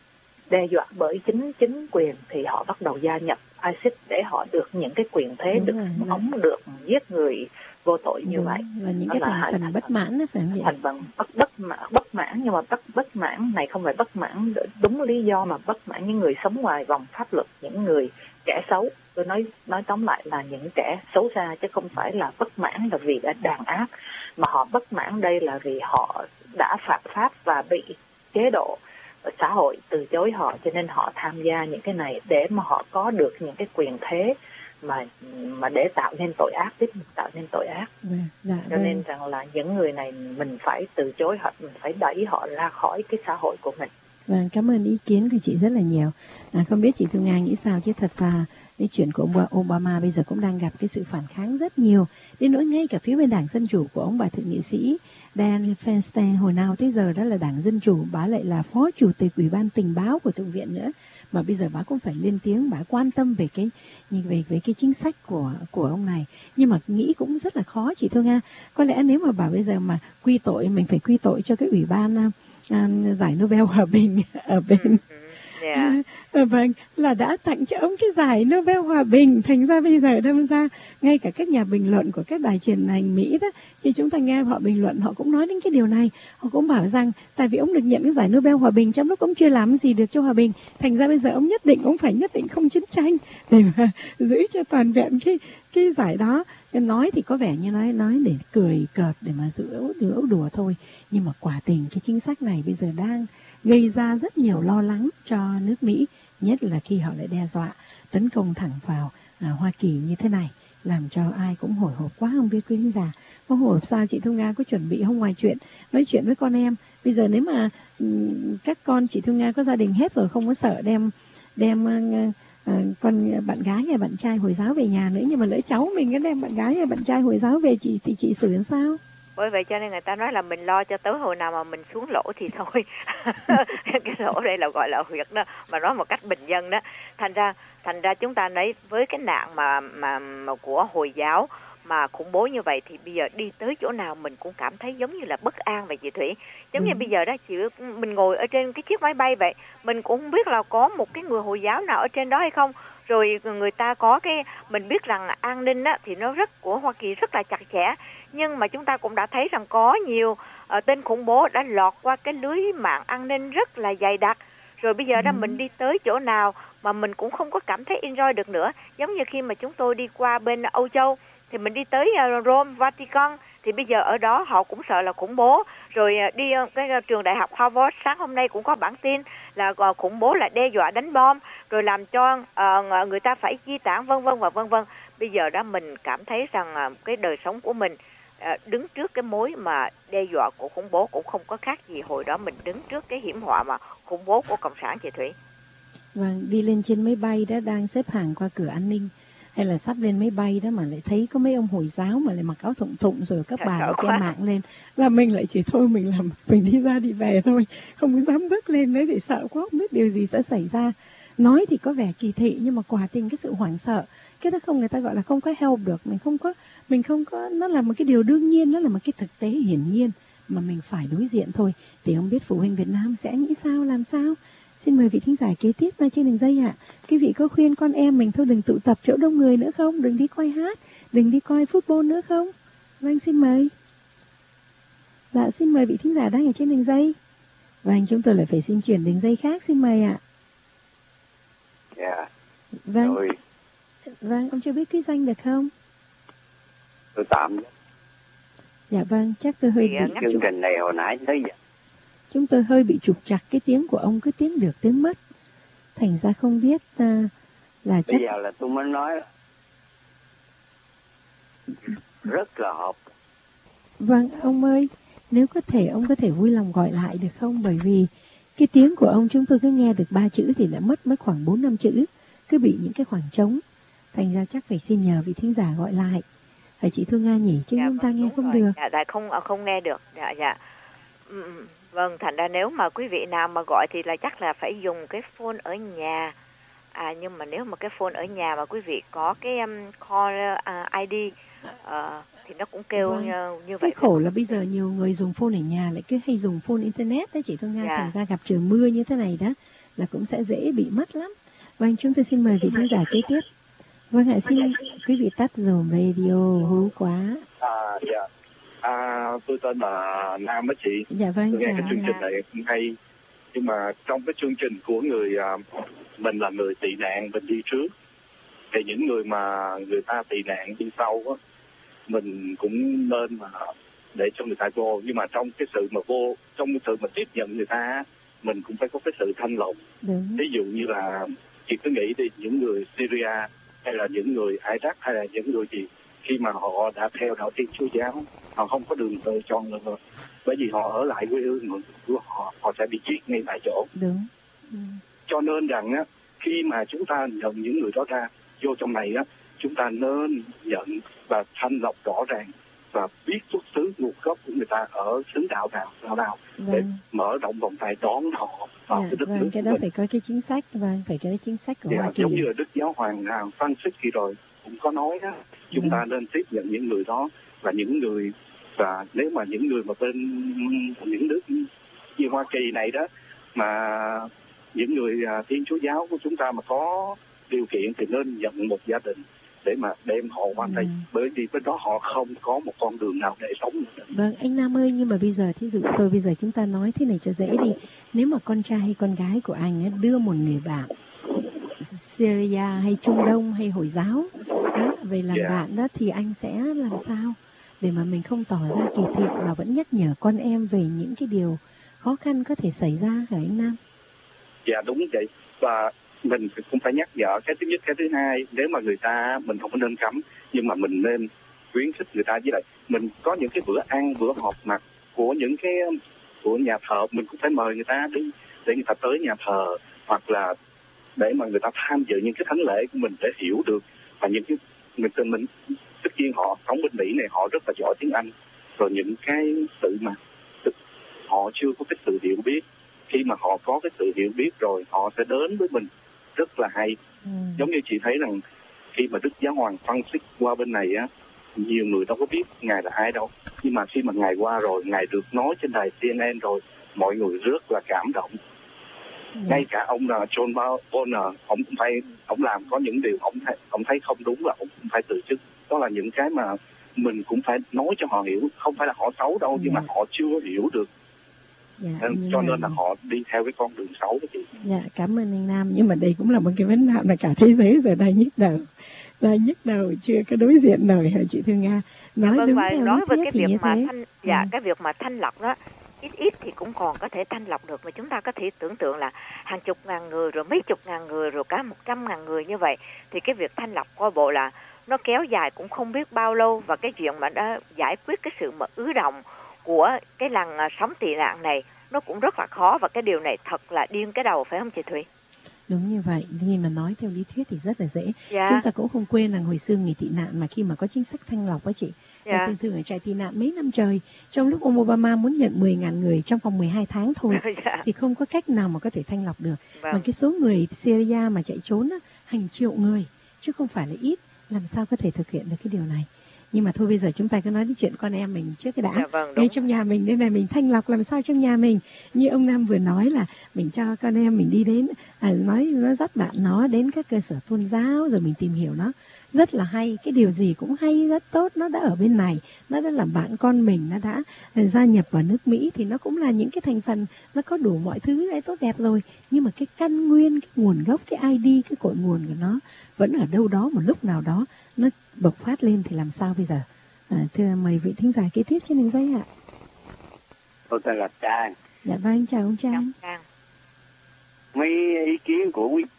đe dọa bởi chính chính quyền thì họ bắt đầu gia nhập ISIS để họ được những cái quyền thế, đúng được ống được giết người vô tội như đúng, vậy. Và những đó cái là thành phần bất mãn đó phải không vậy? Thành phần bất bất mãn, bất mãn nhưng mà bất bất mãn này không phải bất mãn đúng lý do, mà bất mãn những người sống ngoài vòng pháp luật, những người kẻ xấu. Tôi nói nói tóm lại là những kẻ xấu xa, chứ không phải là bất mãn là vì đã đàn áp, mà họ bất mãn đây là vì họ đã phạm pháp và bị chế độ xã hội từ chối họ, cho nên họ tham gia những cái này để mà họ có được những cái quyền thế mà mà để tạo nên tội ác, tiếp tạo nên tội ác. Dạ, dạ, cho vâng. Nên rằng là những người này mình phải từ chối họ, mình phải đẩy họ ra khỏi cái xã hội của mình. Vâng, cảm ơn ý kiến của chị rất là nhiều. À, không biết chị Thu Nga nghĩ sao, chứ thật ra cái chuyện của ông Obama bây giờ cũng đang gặp cái sự phản kháng rất nhiều. Đến nỗi ngay cả phía bên đảng Dân Chủ của ông bà thượng nghị sĩ Dianne Feinstein hồi nào tới giờ đó là đảng Dân Chủ, bà lại là phó chủ tịch Ủy ban Tình báo của Thượng viện nữa. Mà bây giờ bà cũng phải lên tiếng, bà quan tâm về cái về về cái chính sách của của ông này. Nhưng mà nghĩ cũng rất là khó chị Thu Nga. Có lẽ nếu mà bà bây giờ mà quy tội, mình phải quy tội cho cái Ủy ban uh, giải Nobel Hòa bình ở bên Yeah. À, vâng, là đã tặng cho ông cái giải Nobel Hòa bình. Thành ra bây giờ đâm ra ngay cả các nhà bình luận của các đài truyền hình Mỹ đó, khi chúng ta nghe họ bình luận, họ cũng nói đến cái điều này. Họ cũng bảo rằng tại vì ông được nhận cái giải Nobel Hòa bình trong lúc ông chưa làm gì được cho hòa bình, thành ra bây giờ ông nhất định ông phải nhất định không chiến tranh để mà giữ cho toàn vẹn cái cái giải đó. Nói thì có vẻ như nói nói để cười cợt, để mà giữ đùa đùa thôi, nhưng mà quả tình cái chính sách này bây giờ đang gây ra rất nhiều lo lắng cho nước Mỹ, nhất là khi họ lại đe dọa tấn công thẳng vào à, Hoa Kỳ như thế này, làm cho ai cũng hồi hộp quá. Không biết quý khán giả có hồi hộp sao? Chị Thu Nga có chuẩn bị không, ngoài chuyện nói chuyện với con em? Bây giờ nếu mà um, các con chị Thu Nga có gia đình hết rồi, không có sợ đem đem uh, à, con bạn gái hay bạn trai Hồi giáo về nhà nữa, nhưng mà lỡ cháu mình có đem bạn gái hay bạn trai Hồi giáo về chị thì chị xử làm sao? Bởi vậy cho nên người ta nói là mình lo cho tới hồi nào mà mình xuống lỗ thì thôi. Cái lỗ đây là gọi là huyệt đó, mà nói một cách bình dân đó. Thành ra thành ra chúng ta lấy với cái nạn mà mà, mà của Hồi giáo mà khủng bố như vậy thì bây giờ đi tới chỗ nào mình cũng cảm thấy giống như là bất an vậy chị Thủy. Giống ừ. như bây giờ đó chị mình ngồi ở trên cái chiếc máy bay vậy, mình cũng không biết là có một cái người Hồi giáo nào ở trên đó hay không. Rồi người ta có cái, mình biết rằng an ninh á, thì nó rất của Hoa Kỳ rất là chặt chẽ, nhưng mà chúng ta cũng đã thấy rằng có nhiều uh, tên khủng bố đã lọt qua cái lưới mạng an ninh rất là dày đặc. Rồi bây giờ ừ. đó mình đi tới chỗ nào mà mình cũng không có cảm thấy enjoy được nữa. Giống như khi mà chúng tôi đi qua bên Âu Châu thì mình đi tới uh, Rome, Vatican, thì bây giờ ở đó họ cũng sợ là khủng bố. Rồi uh, đi uh, cái uh, trường đại học Harvard sáng hôm nay cũng có bản tin là uh, khủng bố là đe dọa đánh bom, rồi làm cho uh, người ta phải di tản vân vân và vân vân. Bây giờ đó mình cảm thấy rằng uh, cái đời sống của mình uh, đứng trước cái mối mà đe dọa của khủng bố cũng không có khác gì hồi đó mình đứng trước cái hiểm họa mà khủng bố của cộng sản chị Thủy. Vâng, đi lên trên máy bay đó, đang xếp hàng qua cửa an ninh hay là sắp lên máy bay đó mà lại thấy có mấy ông Hồi giáo mà lại mặc áo thụng thụng rồi các bà lại che mạng lên, là mình lại chỉ thôi mình làm mình đi ra đi về thôi, không có dám bước lên đấy thì sợ quá không biết điều gì sẽ xảy ra. Nói thì có vẻ kỳ thị nhưng mà quả tình cái sự hoảng sợ, cái đó không, người ta gọi là không có help được, mình không có mình không có nó là một cái điều đương nhiên, nó là một cái thực tế hiển nhiên mà mình phải đối diện thôi. Thì không biết phụ huynh Việt Nam sẽ nghĩ sao, làm sao? Xin mời vị thính giả kế tiếp ra trên đường dây ạ. À. Quý vị có khuyên con em mình thôi đừng tụ tập chỗ đông người nữa không? Đừng đi coi hát, đừng đi coi football nữa không? Vâng, xin mời. Dạ, xin mời vị thính giả đang ở trên đường dây. Vâng, chúng tôi lại phải xin chuyển đường dây khác. Xin mời ạ. Dạ. Yeah. Vâng. Rồi. Vâng, ông chưa biết ký danh được không? Tôi tạm. Dạ vâng, chắc tôi hơi bị chương trục... trình này hồi nãy tới giờ. Chúng tôi hơi bị trục trặc, cái tiếng của ông cứ tiếng được tiếng mất. Thành ra không biết uh, là chắc... Bây giờ là tôi mới nói rất là hợp. Vâng, ông ơi, nếu có thể ông có thể vui lòng gọi lại được không? Bởi vì cái tiếng của ông chúng tôi cứ nghe được ba chữ thì đã mất mất khoảng bốn năm chữ, cứ bị những cái khoảng trống. Thành ra chắc phải xin nhờ vị thính giả gọi lại. Phải chị Thương Nga nhỉ, chứ dạ, chúng ta nghe không rồi. được. Dạ, dạ không không nghe được. Dạ dạ. Ừ, vâng, thành ra nếu mà quý vị nào mà gọi thì là chắc là phải dùng cái phone ở nhà. À, nhưng mà nếu mà cái phone ở nhà mà quý vị có cái um, call uh, i đê uh, thì nó cũng kêu vâng. như, như vậy. Cái khổ là bây giờ nhiều người dùng phone ở nhà lại cứ hay dùng phone internet đấy chị Thương Nga. Dạ. Thành ra gặp trời mưa như thế này đó là cũng sẽ dễ bị mất lắm. Vâng, chúng tôi xin mời vị thính giả kế tiếp. Vâng ạ, xin quý vị tắt dùm radio, hú quá. À, dạ. À, tôi tên là Nam á chị. Dạ vâng, tôi nghe chào cái chương Nam. trình này cũng hay. Nhưng mà trong cái chương trình của người, à, mình là người tị nạn, mình đi trước. Thì những người mà người ta tị nạn đi sau á, mình cũng nên mà để cho người ta vô. Nhưng mà trong cái sự mà vô, trong cái sự mà tiếp nhận người ta, mình cũng phải có cái sự thanh lọc. Đúng. Ví dụ như là chị cứ nghĩ đi, những người Syria hay là những người Iraq hay là những người gì, khi mà họ đã theo đạo Thiên Chúa giáo, họ không có đường lựa chọn nữa, bởi vì họ ở lại quê hương của họ, họ sẽ bị giết ngay tại chỗ. Đúng. Ừ. Cho nên rằng á, khi mà chúng ta nhận những người đó ra vô trong này á, chúng ta nên nhận và thanh lọc rõ ràng và biết xuất xứ nguồn gốc của người ta ở xứ đạo nào nào nào vâng. để mở rộng vòng tay đón họ vào dạ, cái đất vâng, nước cái của đó mình. phải có cái chính sách, vâng, phải có cái chính sách của dạ, Hoa Kỳ. Giống như là Đức Giáo Hoàng Francis khi rồi cũng có nói đó, chúng vâng. ta nên tiếp nhận những người đó và những người, và nếu mà những người mà bên những nước như Hoa Kỳ này đó mà những người Thiên Chúa giáo của chúng ta mà có điều kiện thì nên nhận một gia đình để mà đem họ qua đây, ừ. bởi vì bên đó họ không có một con đường nào để sống nữa. Vâng, anh Nam ơi, nhưng mà bây giờ thí dụ tôi bây giờ chúng ta nói thế này cho dễ đi. Nếu mà con trai hay con gái của anh ấy đưa một người bạn Syria hay Trung Đông hay Hồi giáo đó, về làm yeah. bạn đó, thì anh sẽ làm sao để mà mình không tỏ ra kỳ thị mà vẫn nhắc nhở con em về những cái điều khó khăn có thể xảy ra hả anh Nam? Dạ đúng vậy, và mình cũng phải nhắc nhở cái thứ nhất, cái thứ hai, nếu mà người ta mình không có nên cấm, nhưng mà mình nên khuyến khích người ta. Với lại mình có những cái bữa ăn, bữa họp mặt của những cái của nhà thờ, mình cũng phải mời người ta đi để người ta tới nhà thờ, hoặc là để mà người ta tham dự những cái thánh lễ của mình để hiểu được. Và những cái mình tình mình tất nhiên họ sống bên Mỹ này họ rất là giỏi tiếng Anh, rồi những cái sự mà họ chưa có cái sự hiểu biết, khi mà họ có cái sự hiểu biết rồi họ sẽ đến với mình rất là hay. Ừ. Giống như chị thấy rằng khi mà Đức Giáo Hoàng Francis qua bên này á, nhiều người đâu có biết ngài là ai đâu, nhưng mà khi mà ngài qua rồi, ngài được nói trên đài xê en en rồi, mọi người rất là cảm động. Ừ. Ngay cả ông là John Bonner, ông cũng phải, ông làm có những điều ông thấy, ông thấy không đúng là ông cũng phải từ chức. Đó là những cái mà mình cũng phải nói cho họ hiểu, không phải là họ xấu đâu, ừ. nhưng mà họ chưa hiểu được. Dạ, nên, cho nên là họ đi theo cái con đường xấu đó chị. Dạ, cảm ơn anh Nam. Nhưng mà đây cũng là một cái vấn nạn là cả thế giới giờ đang nhức đầu, đang nhức đầu chưa có đối diện nổi hả chị Thương Nga? Nói vâng, đúng và theo nói về cái việc mà thế. thanh, dạ ừ. cái việc mà thanh lọc đó, ít ít thì cũng còn có thể thanh lọc được, mà chúng ta có thể tưởng tượng là hàng chục ngàn người, rồi mấy chục ngàn người, rồi cả một trăm ngàn người như vậy, thì cái việc thanh lọc coi bộ là nó kéo dài cũng không biết bao lâu, và cái chuyện mà đã giải quyết cái sự mà ứ động của cái làng sống tị nạn này nó cũng rất là khó, và cái điều này thật là điên cái đầu, phải không chị Thủy? Đúng như vậy, nhưng mà nói theo lý thuyết thì rất là dễ. Dạ. Chúng ta cũng không quên là hồi xưa người tị nạn mà khi mà có chính sách thanh lọc á chị, dạ. thường thường ở trại tị nạn mấy năm trời, trong lúc ông Obama muốn nhận mười nghìn người trong vòng mười hai tháng thôi, dạ. thì không có cách nào mà có thể thanh lọc được. Vâng. Mà cái số người Syria mà chạy trốn á, hàng triệu người, chứ không phải là ít, làm sao có thể thực hiện được cái điều này. Nhưng mà thôi bây giờ chúng ta cứ nói đến chuyện con em mình trước cái đã. Dạ, vâng, ngay trong nhà mình đây này, mình thanh lọc làm sao trong nhà mình. Như ông Nam vừa nói là mình cho con em mình đi đến, à, nói nó dắt bạn nó đến các cơ sở tôn giáo rồi mình tìm hiểu nó. Rất là hay, cái điều gì cũng hay, rất tốt, nó đã ở bên này, nó đã làm bạn con mình, nó đã gia nhập vào nước Mỹ, thì nó cũng là những cái thành phần, nó có đủ mọi thứ đấy tốt đẹp rồi. Nhưng mà cái căn nguyên, cái nguồn gốc, cái i đê, cái cội nguồn của nó vẫn ở đâu đó một lúc nào đó nó bộc phát lên, thì làm sao bây giờ? À, thưa mời vị thính giả kế tiếp trên đường dây ạ. Tôi tên là Trang. Dạ vâng, chào ông Trang. Trang. Mấy ý kiến của quý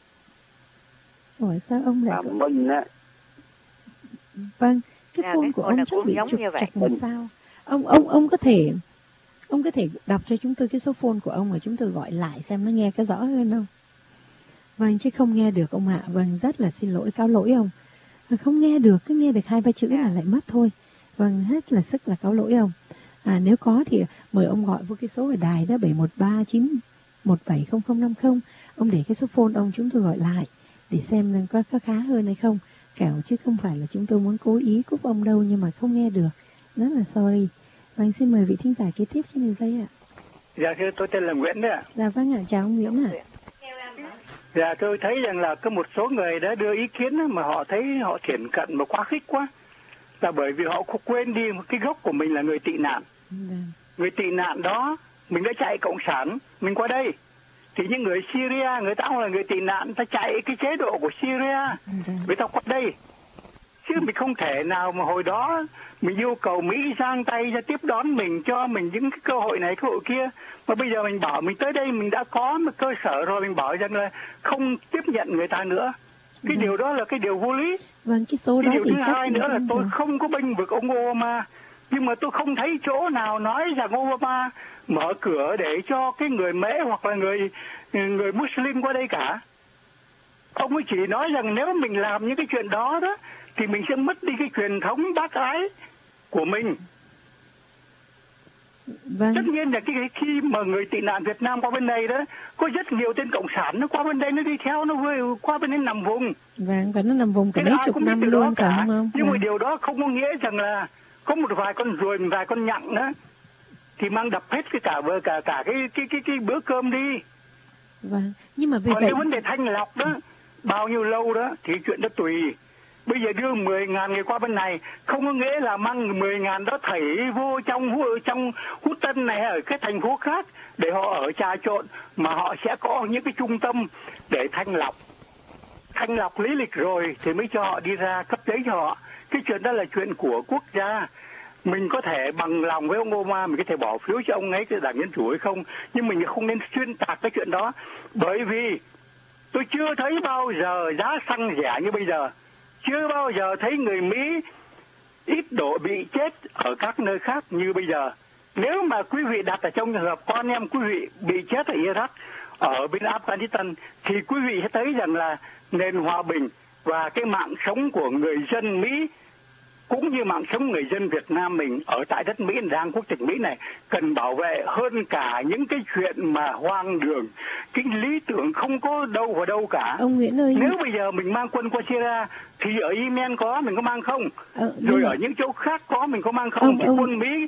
Ủa sao ông lại có... Minh á. Vâng, cái à, phone của ông chắc bị trục trặc làm sao? Ông ông ông có thể ông có thể đọc cho chúng tôi cái số phone của ông, và chúng tôi gọi lại xem nó nghe có rõ hơn không? Vâng, chứ không nghe được ông ạ. Vâng, rất là xin lỗi, cáo lỗi ông. Không nghe được, cứ nghe được hai ba chữ là lại mất thôi. Vâng, hết là sức là cáo lỗi ông. À, nếu có thì mời ông gọi vô cái số ở đài đó, bảy một ba chín một bảy không không năm không. Ông để cái số phone ông, chúng tôi gọi lại để xem có, có khá hơn hay không. Kẻo chứ không phải là chúng tôi muốn cố ý cúp ông đâu, nhưng mà không nghe được. Rất là sorry. Vâng, xin mời vị thính giả kế tiếp trên đường dây ạ. Dạ thưa, tôi tên là Nguyễn đấy ạ. Dạ vâng ạ, chào ông Nguyễn ạ. Dạ tôi thấy rằng là có một số người đã đưa ý kiến mà họ thấy họ thiển cận mà quá khích quá, là bởi vì họ quên đi cái gốc của mình là người tị nạn. Ừ. Người tị nạn đó mình đã chạy cộng sản mình qua đây, thì những người Syria người ta cũng là người tị nạn, ta chạy cái chế độ của Syria người ta qua đây, chứ mình không thể nào mà hồi đó mình yêu cầu Mỹ giang tay ra tiếp đón mình, cho mình những cái cơ hội này cơ hội kia, mà bây giờ mình bảo mình tới đây mình đã có một cơ sở rồi, mình bảo rằng là không tiếp nhận người ta nữa. Cái ừ. điều đó là cái điều vô lý. Vâng, cái số cái đó điều thì thứ chắc hai nữa là tôi rồi. không có bênh vực ông Obama, nhưng mà tôi không thấy chỗ nào nói rằng Obama mở cửa để cho cái người Mễ hoặc là người người Muslim qua đây cả. Ông ấy chỉ nói rằng nếu mình làm những cái chuyện đó đó thì mình sẽ mất đi cái truyền thống bác ái của mình. Vâng. Tất nhiên là cái khi mà người tị nạn Việt Nam qua bên đây đó, có rất nhiều tên cộng sản nó qua bên đây, nó đi theo, nó qua bên đây nằm vùng. Vâng, và nó nằm vùng cả mấy chục năm luôn cả, phải không? Nhưng vâng. mà điều đó không có nghĩa rằng là có một vài con ruồi, một vài con nhặng đó thì mang đập hết cái cả cả cả cái cái cái cái bữa cơm đi. Vâng, nhưng mà vì còn vậy... cái vấn đề thanh lọc đó, bao nhiêu lâu đó thì chuyện đó tùy. Bây giờ đưa mười ngàn người qua bên này không có nghĩa là mang mười ngàn đó thảy vô trong trong Hút Tân này ở cái thành phố khác để họ ở trà trộn, mà họ sẽ có những cái trung tâm để thanh lọc. Thanh lọc lý lịch rồi thì mới cho họ đi ra, cấp giấy cho họ. Cái chuyện đó là chuyện của quốc gia. Mình có thể bằng lòng với ông Obama, mình có thể bỏ phiếu cho ông ấy cái đảng Dân Chủ hay không, nhưng mình không nên xuyên tạc cái chuyện đó. Bởi vì tôi chưa thấy bao giờ giá xăng rẻ như bây giờ. Chưa bao giờ thấy người Mỹ ít độ bị chết ở các nơi khác như bây giờ. Nếu mà quý vị đặt ở trong trường hợp con em quý vị bị chết ở Iraq ở bên Afghanistan, thì quý vị sẽ thấy rằng là nền hòa bình và cái mạng sống của người dân Mỹ cũng như mạng sống người dân Việt Nam mình ở tại đất Mỹ, đang quốc tịch Mỹ này, cần bảo vệ hơn cả những cái chuyện mà hoang đường, cái lý tưởng không có đâu vào đâu cả. Ông Nguyễn ơi, nếu bây giờ mình mang quân qua Syria thì ở Yemen có, mình có mang không? Ờ, rồi mà... ở những chỗ khác có, mình có mang không? Ông, thì ông... quân Mỹ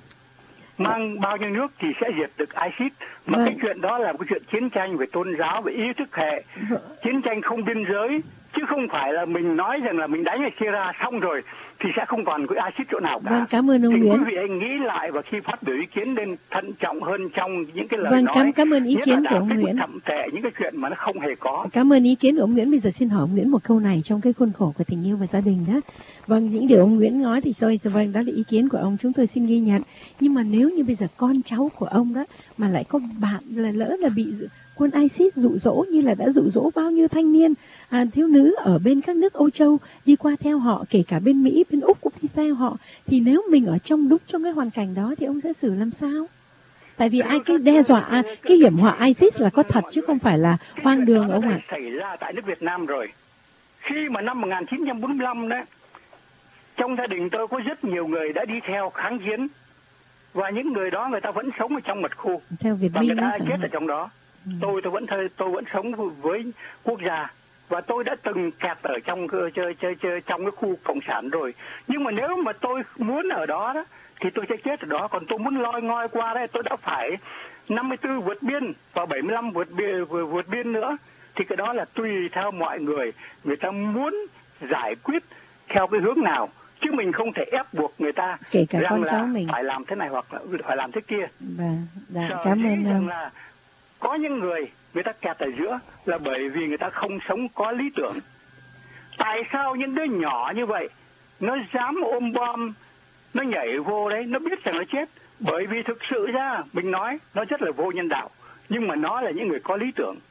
mang bao nhiêu nước thì sẽ diệt được ISIS. Mà vâng. cái chuyện đó là cái chuyện chiến tranh về tôn giáo, về ý thức hệ, vâng. chiến tranh không biên giới, chứ không phải là mình nói rằng là mình đánh ở Syria xong rồi thì sẽ không còn có ISIS chỗ nào cả. Vâng, cảm ơn ông thì Nguyễn. Quý vị anh nghĩ lại và khi phát biểu ý kiến nên thận trọng hơn trong những cái lời vâng, nói. Cảm, cảm ơn ý kiến của ông Nguyễn. Thậm tệ những cái chuyện mà nó không hề có. Cảm ơn ý kiến của ông Nguyễn. Bây giờ xin hỏi ông Nguyễn một câu này trong cái khuôn khổ của tình yêu và gia đình đó. Vâng, những điều ông Nguyễn nói thì rồi, vâng, đó là ý kiến của ông, chúng tôi xin ghi nhận. Nhưng mà nếu như bây giờ con cháu của ông đó mà lại có bạn là lỡ là bị quân ISIS dụ dỗ, như là đã dụ dỗ bao nhiêu thanh niên à, thiếu nữ ở bên các nước Âu Châu đi qua theo họ, kể cả bên Mỹ, bên Úc cũng đi theo họ, thì nếu mình ở trong đúng trong cái hoàn cảnh đó thì ông sẽ xử làm sao? Tại vì ai cái đe dọa, cái hiểm họa ISIS là có thật chứ không phải là hoang đường ông ạ. Xảy ra tại nước Việt Nam rồi. Khi mà năm một nghìn chín trăm bốn mươi lăm đấy, trong gia đình tôi có rất nhiều người đã đi theo kháng chiến, và những người đó người ta vẫn sống ở trong mật khu, theo Việt và Minh người ta chết phải... ở trong đó. Ừ. Tôi tôi vẫn tôi vẫn sống với quốc gia, và tôi đã từng kẹt ở trong chơi chơi chơi trong cái khu cộng sản rồi. Nhưng mà nếu mà tôi muốn ở đó đó thì tôi sẽ chết ở đó, còn tôi muốn loi ngoi qua đây tôi đã phải năm mươi tư vượt biên và bảy mươi lăm vượt biên vượt, vượt biên nữa. Thì cái đó là tùy theo mọi người, người ta muốn giải quyết theo cái hướng nào, chứ mình không thể ép buộc người ta kể cả rằng con là cháu mình phải làm thế này hoặc là phải làm thế kia. Vâng, dạ, cảm ơn ông. Là có những người người ta kẹt ở giữa là bởi vì người ta không sống có lý tưởng. Tại sao những đứa nhỏ như vậy nó dám ôm bom, nó nhảy vô đấy, nó biết rằng nó chết? Bởi vì thực sự ra mình nói nó rất là vô nhân đạo, nhưng mà nó là những người có lý tưởng.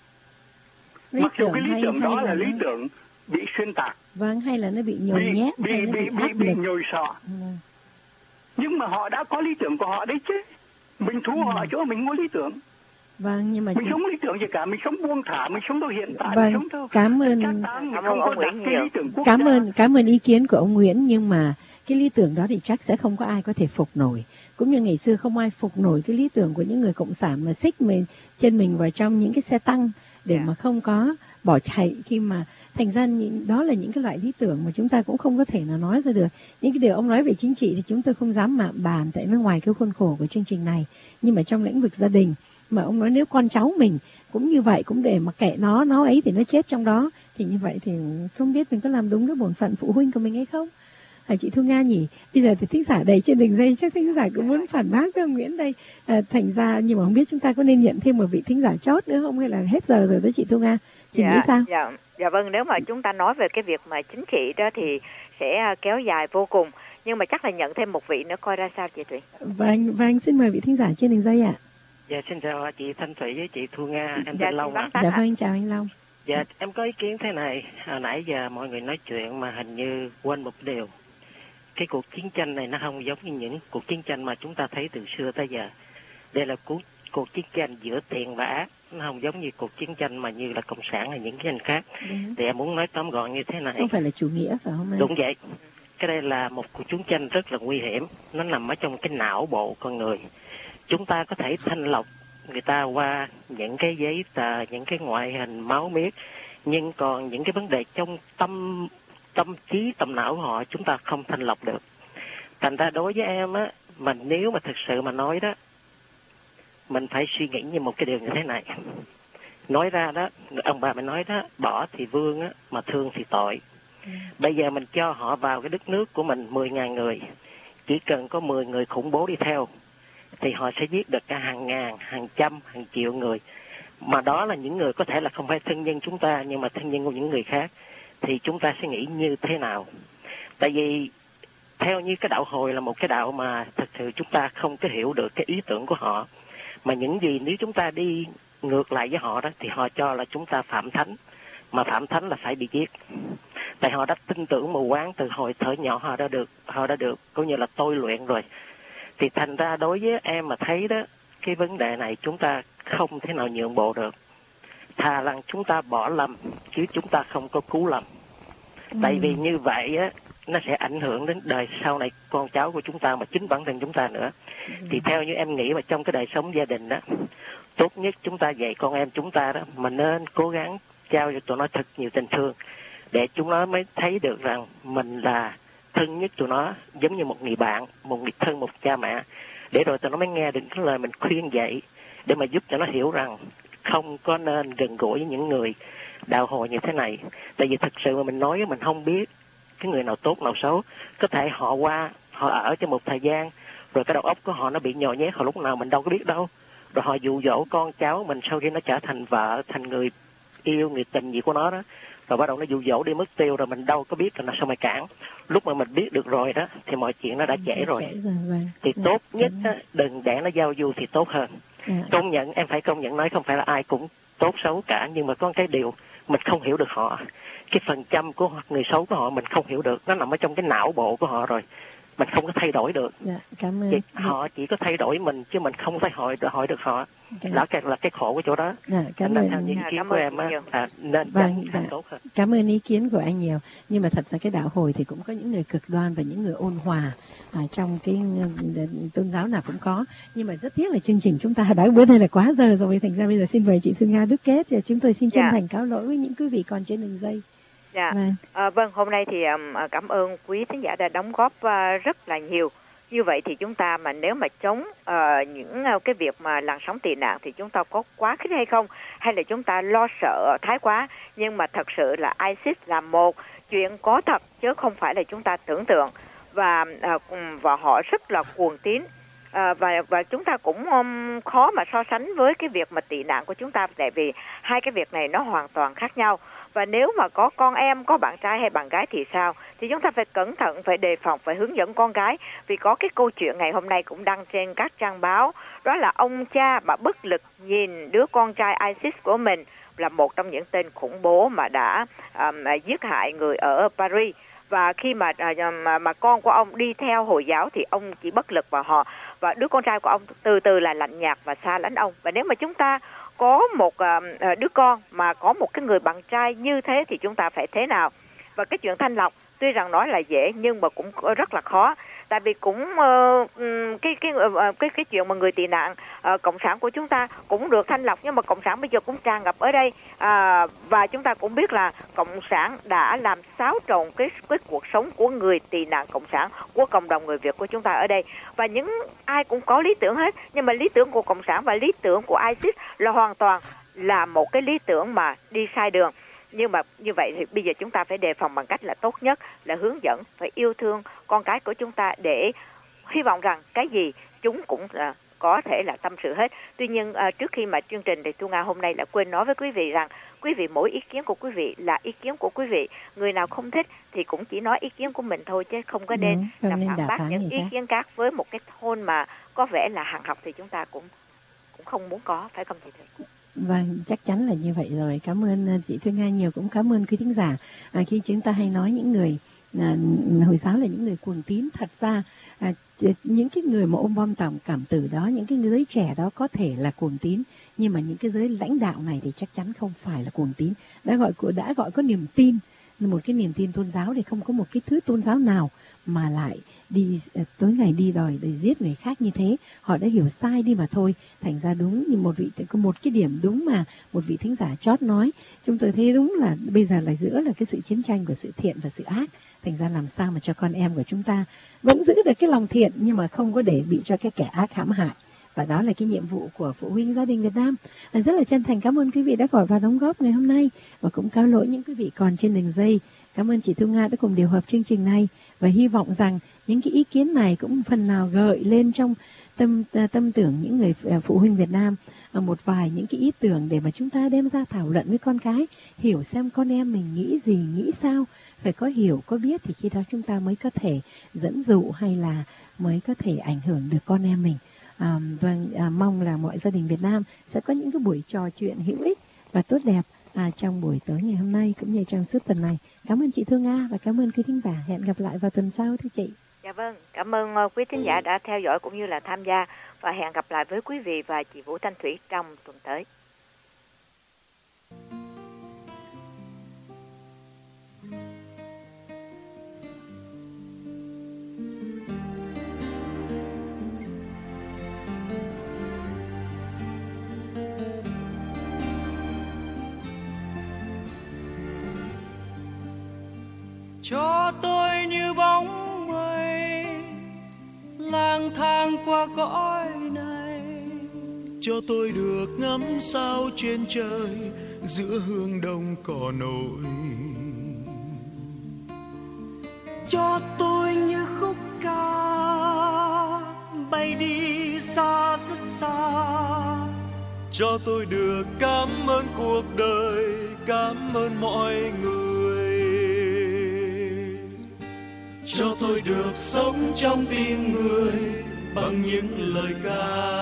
Lý Mặc dù tưởng cái lý hay, tưởng hay đó là, là lý nó... tưởng bị xuyên tạc. Vâng, hay là nó bị nhồi bị, nhét, bị, hay nó bị, bị, bị, áp bị, lực. bị nhồi sọ. Ừ. Nhưng mà họ đã có lý tưởng của họ đấy chứ. Mình thú ừ. họ ở chỗ mình có lý tưởng. Vâng, nhưng mà mình chị... sống lý tưởng gì cả, mình sống buông thả, mình sống đâu hiện tại, vâng, mình sống đâu. Cảm ơn, cảm ơn ông Nguyễn nhiều. Cảm ơn, cảm ơn ý kiến của ông Nguyễn, nhưng mà cái lý tưởng đó thì chắc sẽ không có ai có thể phục nổi. Cũng như ngày xưa không ai phục nổi cái lý tưởng của những người cộng sản mà xích mình chân mình vào trong những cái xe tăng để yeah. mà không có bỏ chạy, khi mà thành ra đó là những cái loại lý tưởng mà chúng ta cũng không có thể nào nói ra được. Những cái điều ông nói về chính trị thì chúng tôi không dám mà bàn, tại nó ngoài cái khuôn khổ của chương trình này. Nhưng mà trong lĩnh vực gia đình mà ông nói nếu con cháu mình cũng như vậy, cũng để mà kệ nó, nó ấy thì nó chết trong đó, thì như vậy thì không biết mình có làm đúng cái bổn phận phụ huynh của mình hay không. À, chị Thu Nga nhỉ, bây giờ thì thính giả đầy trên đường dây, chắc thính giả cũng muốn phản bác với ông Nguyễn đây. À, thành ra nhưng mà không biết chúng ta có nên nhận thêm một vị thính giả chót nữa không, hay là hết giờ rồi đó chị Thu Nga? Chị dạ, nghĩ sao? Dạ, dạ vâng, nếu mà chúng ta nói về cái việc mà chính trị đó thì sẽ kéo dài vô cùng, nhưng mà chắc là nhận thêm một vị nữa coi ra sao chị Thủy. Vâng, vâng, xin mời vị thính giả trên đường dây ạ. À. Dạ, xin chào chị Thanh Thủy với chị Thu Nga, em dạ, tên Long ạ. À. Dạ vâng, chào anh Long. Dạ, em có ý kiến thế này, hồi nãy giờ mọi người nói chuyện mà hình như quên một điều. Cái cuộc chiến tranh này nó không giống như những cuộc chiến tranh mà chúng ta thấy từ xưa tới giờ. Đây là cuộc, cuộc chiến tranh giữa thiện và ác, nó không giống như cuộc chiến tranh mà như là cộng sản hay những cái tranh khác. Ừ. Thì em muốn nói tóm gọn như thế này. Không phải là chủ nghĩa phải không em? Đúng vậy. Cái đây là một cuộc chiến tranh rất là nguy hiểm, nó nằm ở trong cái não bộ con người. Chúng ta có thể thanh lọc người ta qua những cái giấy tờ, những cái ngoại hình máu miết, nhưng còn những cái vấn đề trong tâm tâm trí, tâm não của họ chúng ta không thanh lọc được. Thành ra đối với em á, mà nếu mà thực sự mà nói đó, mình phải suy nghĩ như một cái điều như thế này. Nói ra đó, ông bà mình nói đó, bỏ thì vương á, mà thương thì tội. Ừ. Bây giờ mình cho họ vào cái đất nước của mình mười ngàn người, chỉ cần có mười người khủng bố đi theo, thì họ sẽ giết được cả hàng ngàn, hàng trăm, hàng triệu người. Mà đó là những người có thể là không phải thân nhân chúng ta, nhưng mà thân nhân của những người khác. Thì chúng ta sẽ nghĩ như thế nào? Tại vì theo như cái đạo Hồi là một cái đạo mà thật sự chúng ta không có hiểu được cái ý tưởng của họ. Mà những gì nếu chúng ta đi ngược lại với họ đó thì họ cho là chúng ta phạm thánh. Mà phạm thánh là phải bị giết. Tại họ đã tin tưởng mù quáng từ hồi thời nhỏ, họ đã được họ đã được coi như là tôi luyện rồi. Thì thành ra đối với em mà thấy đó, cái vấn đề này chúng ta không thể nào nhượng bộ được. Thà rằng chúng ta bỏ lầm chứ chúng ta không có cứu lầm. Ừ. Tại vì như vậy á, nó sẽ ảnh hưởng đến đời sau này con cháu của chúng ta mà chính bản thân chúng ta nữa. Ừ. Thì theo như em nghĩ mà trong cái đời sống gia đình đó, tốt nhất chúng ta dạy con em chúng ta đó mà nên cố gắng trao cho tụi nó thật nhiều tình thương, để chúng nó mới thấy được rằng mình là thân nhất tụi nó, giống như một người bạn, một người thân, một cha mẹ, để rồi tụi nó mới nghe được cái lời mình khuyên dạy, để mà giúp cho nó hiểu rằng không có nên gần gũi với những người đạo hồi như thế này. Tại vì thực sự mà mình nói mình không biết cái người nào tốt nào xấu. Có thể họ qua, họ ở cho một thời gian, rồi cái đầu óc của họ nó bị nhồi nhét, họ lúc nào mình đâu có biết đâu. Rồi họ dụ dỗ con cháu mình sau khi nó trở thành vợ, thành người yêu, người tình gì của nó đó, rồi bắt đầu nó dụ dỗ đi mất tiêu, rồi mình đâu có biết là nó sao mà cản. Lúc mà mình biết được rồi đó thì mọi chuyện nó đã trễ rồi. Thì tốt nhất đó, đừng để nó giao du thì tốt hơn. Công nhận, em phải công nhận, nói không phải là ai cũng tốt xấu cả, nhưng mà có cái điều mình không hiểu được họ, cái phần trăm của người xấu của họ mình không hiểu được, nó nằm ở trong cái não bộ của họ rồi, mình không có thay đổi được. Dạ, cảm ơn. Chỉ, họ chỉ có thay đổi mình chứ mình không thể hỏi hỏi được họ. Đó là, là cái khổ của chỗ đó. Dạ, cảm ơn. Theo ý kiến của em á, à, nên vâng, dạ. tốt hơn. Cảm ơn ý kiến của anh nhiều. Nhưng mà thật ra cái đạo hồi thì cũng có những người cực đoan và những người ôn hòa. À, trong cái tôn giáo nào cũng có. Nhưng mà rất tiếc là chương trình chúng ta đã bữa nay là quá giờ rồi, thành ra bây giờ xin mời chị Thu Nga đúc kết. Chúng tôi xin chân dạ. thành cáo lỗi với những quý vị còn trên đường dây. Dạ. Vâng. À, vâng, hôm nay thì um, cảm ơn quý thính giả đã đóng góp uh, rất là nhiều. Như vậy thì chúng ta mà nếu mà chống uh, những uh, cái việc mà làn sóng tị nạn thì chúng ta có quá khích hay không? Hay là chúng ta lo sợ thái quá? Nhưng mà thật sự là ISIS là một chuyện có thật chứ không phải là chúng ta tưởng tượng. Và uh, và họ rất là cuồng tín. Uh, và và chúng ta cũng um, khó mà so sánh với cái việc mà tị nạn của chúng ta, tại vì hai cái việc này nó hoàn toàn khác nhau. Và nếu mà có con em, có bạn trai hay bạn gái thì sao? Thì chúng ta phải cẩn thận, phải đề phòng, phải hướng dẫn con cái. Vì có cái câu chuyện ngày hôm nay cũng đăng trên các trang báo. Đó là ông cha mà bất lực nhìn đứa con trai ISIS của mình là một trong những tên khủng bố mà đã um, giết hại người ở Paris. Và khi mà, mà mà con của ông đi theo Hồi giáo thì ông chỉ bất lực vào họ. Và đứa con trai của ông từ từ là lạnh nhạt và xa lánh ông. Và nếu mà chúng ta có một uh, đứa con mà có một cái người bạn trai như thế thì chúng ta phải thế nào? Và cái chuyện thanh lọc tuy rằng nói là dễ nhưng mà cũng rất là khó. Tại vì cũng uh, cái cái uh, cái cái chuyện mà người tị nạn uh, cộng sản của chúng ta cũng được thanh lọc, nhưng mà cộng sản bây giờ cũng tràn ngập ở đây. Uh, và chúng ta cũng biết là cộng sản đã làm xáo trộn cái cái cuộc sống của người tị nạn cộng sản, của cộng đồng người Việt của chúng ta ở đây. Và những ai cũng có lý tưởng hết, nhưng mà lý tưởng của cộng sản và lý tưởng của ISIS là hoàn toàn là một cái lý tưởng mà đi sai đường. Nhưng mà như vậy thì bây giờ chúng ta phải đề phòng bằng cách là tốt nhất là hướng dẫn, phải yêu thương con cái của chúng ta, để hy vọng rằng cái gì chúng cũng uh, có thể là tâm sự hết. Tuy nhiên uh, trước khi mà chương trình thì Thu Nga hôm nay là quên nói với quý vị rằng quý vị, mỗi ý kiến của quý vị là ý kiến của quý vị. Người nào không thích thì cũng chỉ nói ý kiến của mình thôi, chứ không có nên là phản bác những ý kiến khác với một cái thôn mà có vẻ là hàng học thì chúng ta cũng cũng không muốn có, phải không chị Thủy? Vâng, chắc chắn là như vậy rồi. Cảm ơn chị Thu Nga nhiều, cũng cảm ơn quý thính giả. À, khi chúng ta hay nói những người à, Hồi giáo là những người cuồng tín, thật ra à, những cái người mà ôm bom tòng cảm tử đó, những cái giới trẻ đó có thể là cuồng tín, nhưng mà những cái giới lãnh đạo này thì chắc chắn không phải là cuồng tín. Đã gọi đã gọi có niềm tin, một cái niềm tin tôn giáo thì không có một cái thứ tôn giáo nào mà lại đi tối ngày đi đòi để giết người khác như thế. Họ đã hiểu sai đi mà thôi. Thành ra đúng như một vị có một cái điểm đúng mà một vị thính giả chót nói, chúng tôi thấy đúng là bây giờ là giữa là cái sự chiến tranh của sự thiện và sự ác. Thành ra làm sao mà cho con em của chúng ta vẫn giữ được cái lòng thiện, nhưng mà không có để bị cho cái kẻ ác hãm hại. Và đó là cái nhiệm vụ của phụ huynh gia đình Việt Nam. À, rất là chân thành cảm ơn quý vị đã gọi vào đóng góp ngày hôm nay, và cũng cáo lỗi những quý vị còn trên đường dây. Cảm ơn chị Thu Nga đã cùng điều hợp chương trình này, và hy vọng rằng những cái ý kiến này cũng phần nào gợi lên trong tâm tâm tưởng những người phụ huynh Việt Nam một vài những cái ý tưởng để mà chúng ta đem ra thảo luận với con cái, hiểu xem con em mình nghĩ gì, nghĩ sao. Phải có hiểu, có biết thì khi đó chúng ta mới có thể dẫn dụ hay là mới có thể ảnh hưởng được con em mình. À, vâng, à, mong là mọi gia đình Việt Nam sẽ có những cái buổi trò chuyện hữu ích và tốt đẹp à, trong buổi tối ngày hôm nay cũng như trong suốt tuần này. Cảm ơn chị Thu Nga và cảm ơn quý thính giả. Hẹn gặp lại vào tuần sau thưa chị. Dạ vâng, cảm ơn quý thính giả đã theo dõi cũng như là tham gia, và hẹn gặp lại với quý vị và chị Vũ Thanh Thủy trong tuần tới. Cho tôi như bóng mây lang thang qua cõi này, cho tôi được ngắm sao trên trời giữa hương đông cỏ nổi. Cho tôi như khúc ca bay đi xa rất xa, cho tôi được cảm ơn cuộc đời, cảm ơn mọi người. Cho tôi được sống trong tim người bằng những lời ca.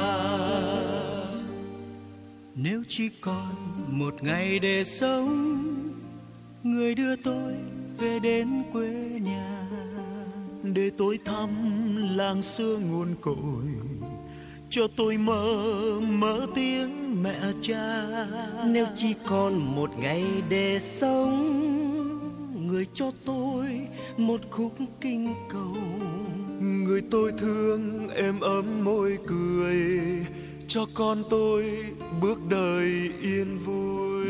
Nếu chỉ còn một ngày để sống, người đưa tôi về đến quê nhà, để tôi thăm làng xưa nguồn cội, cho tôi mơ mơ tiếng mẹ cha. Nếu chỉ còn một ngày để sống, người cho tôi một khúc kinh cầu. Người tôi thương êm ấm môi cười, cho con tôi bước đời yên vui.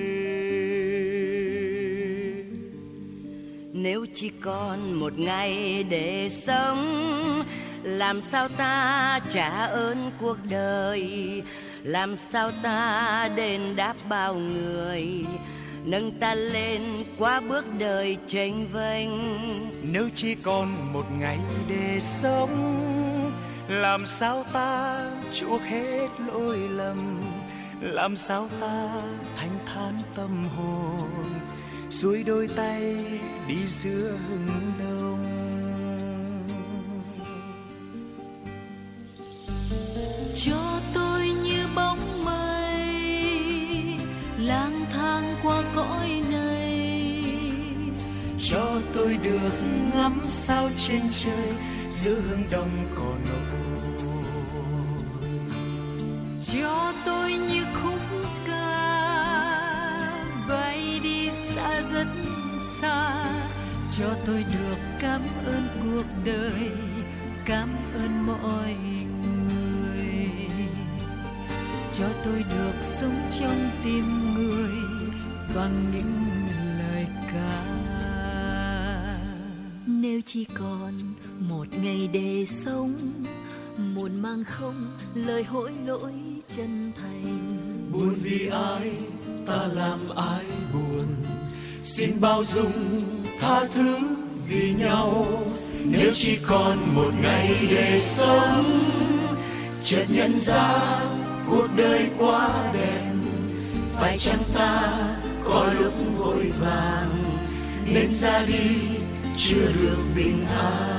Nếu chỉ còn một ngày để sống, làm sao ta trả ơn cuộc đời, làm sao ta đền đáp bao người, nâng ta lên qua bước đời chênh vênh. Nếu chỉ còn một ngày để sống, làm sao ta chuộc hết lỗi lầm, làm sao ta thanh thản tâm hồn, xuôi đôi tay đi giữa hừng đông. Cho tôi như bóng mây lang thang qua cõi này, cho tôi được ngắm sao trên trời giữa hương đông cỏ nổi. Cho tôi như khúc ca bay đi xa rất xa, cho tôi được cảm ơn cuộc đời, cảm ơn mọi người, cho tôi được sống trong tim người bằng những lời ca. Nếu chỉ còn một ngày để sống, muốn mang không lời hối lỗi chân thành. Buồn vì ai ta làm ai buồn, xin bao dung tha thứ vì nhau. Nếu chỉ còn một ngày để sống, chợt nhận ra cuộc đời quá đẹp, phải chăng ta có lúc vội vàng nên ra đi chưa được bình an.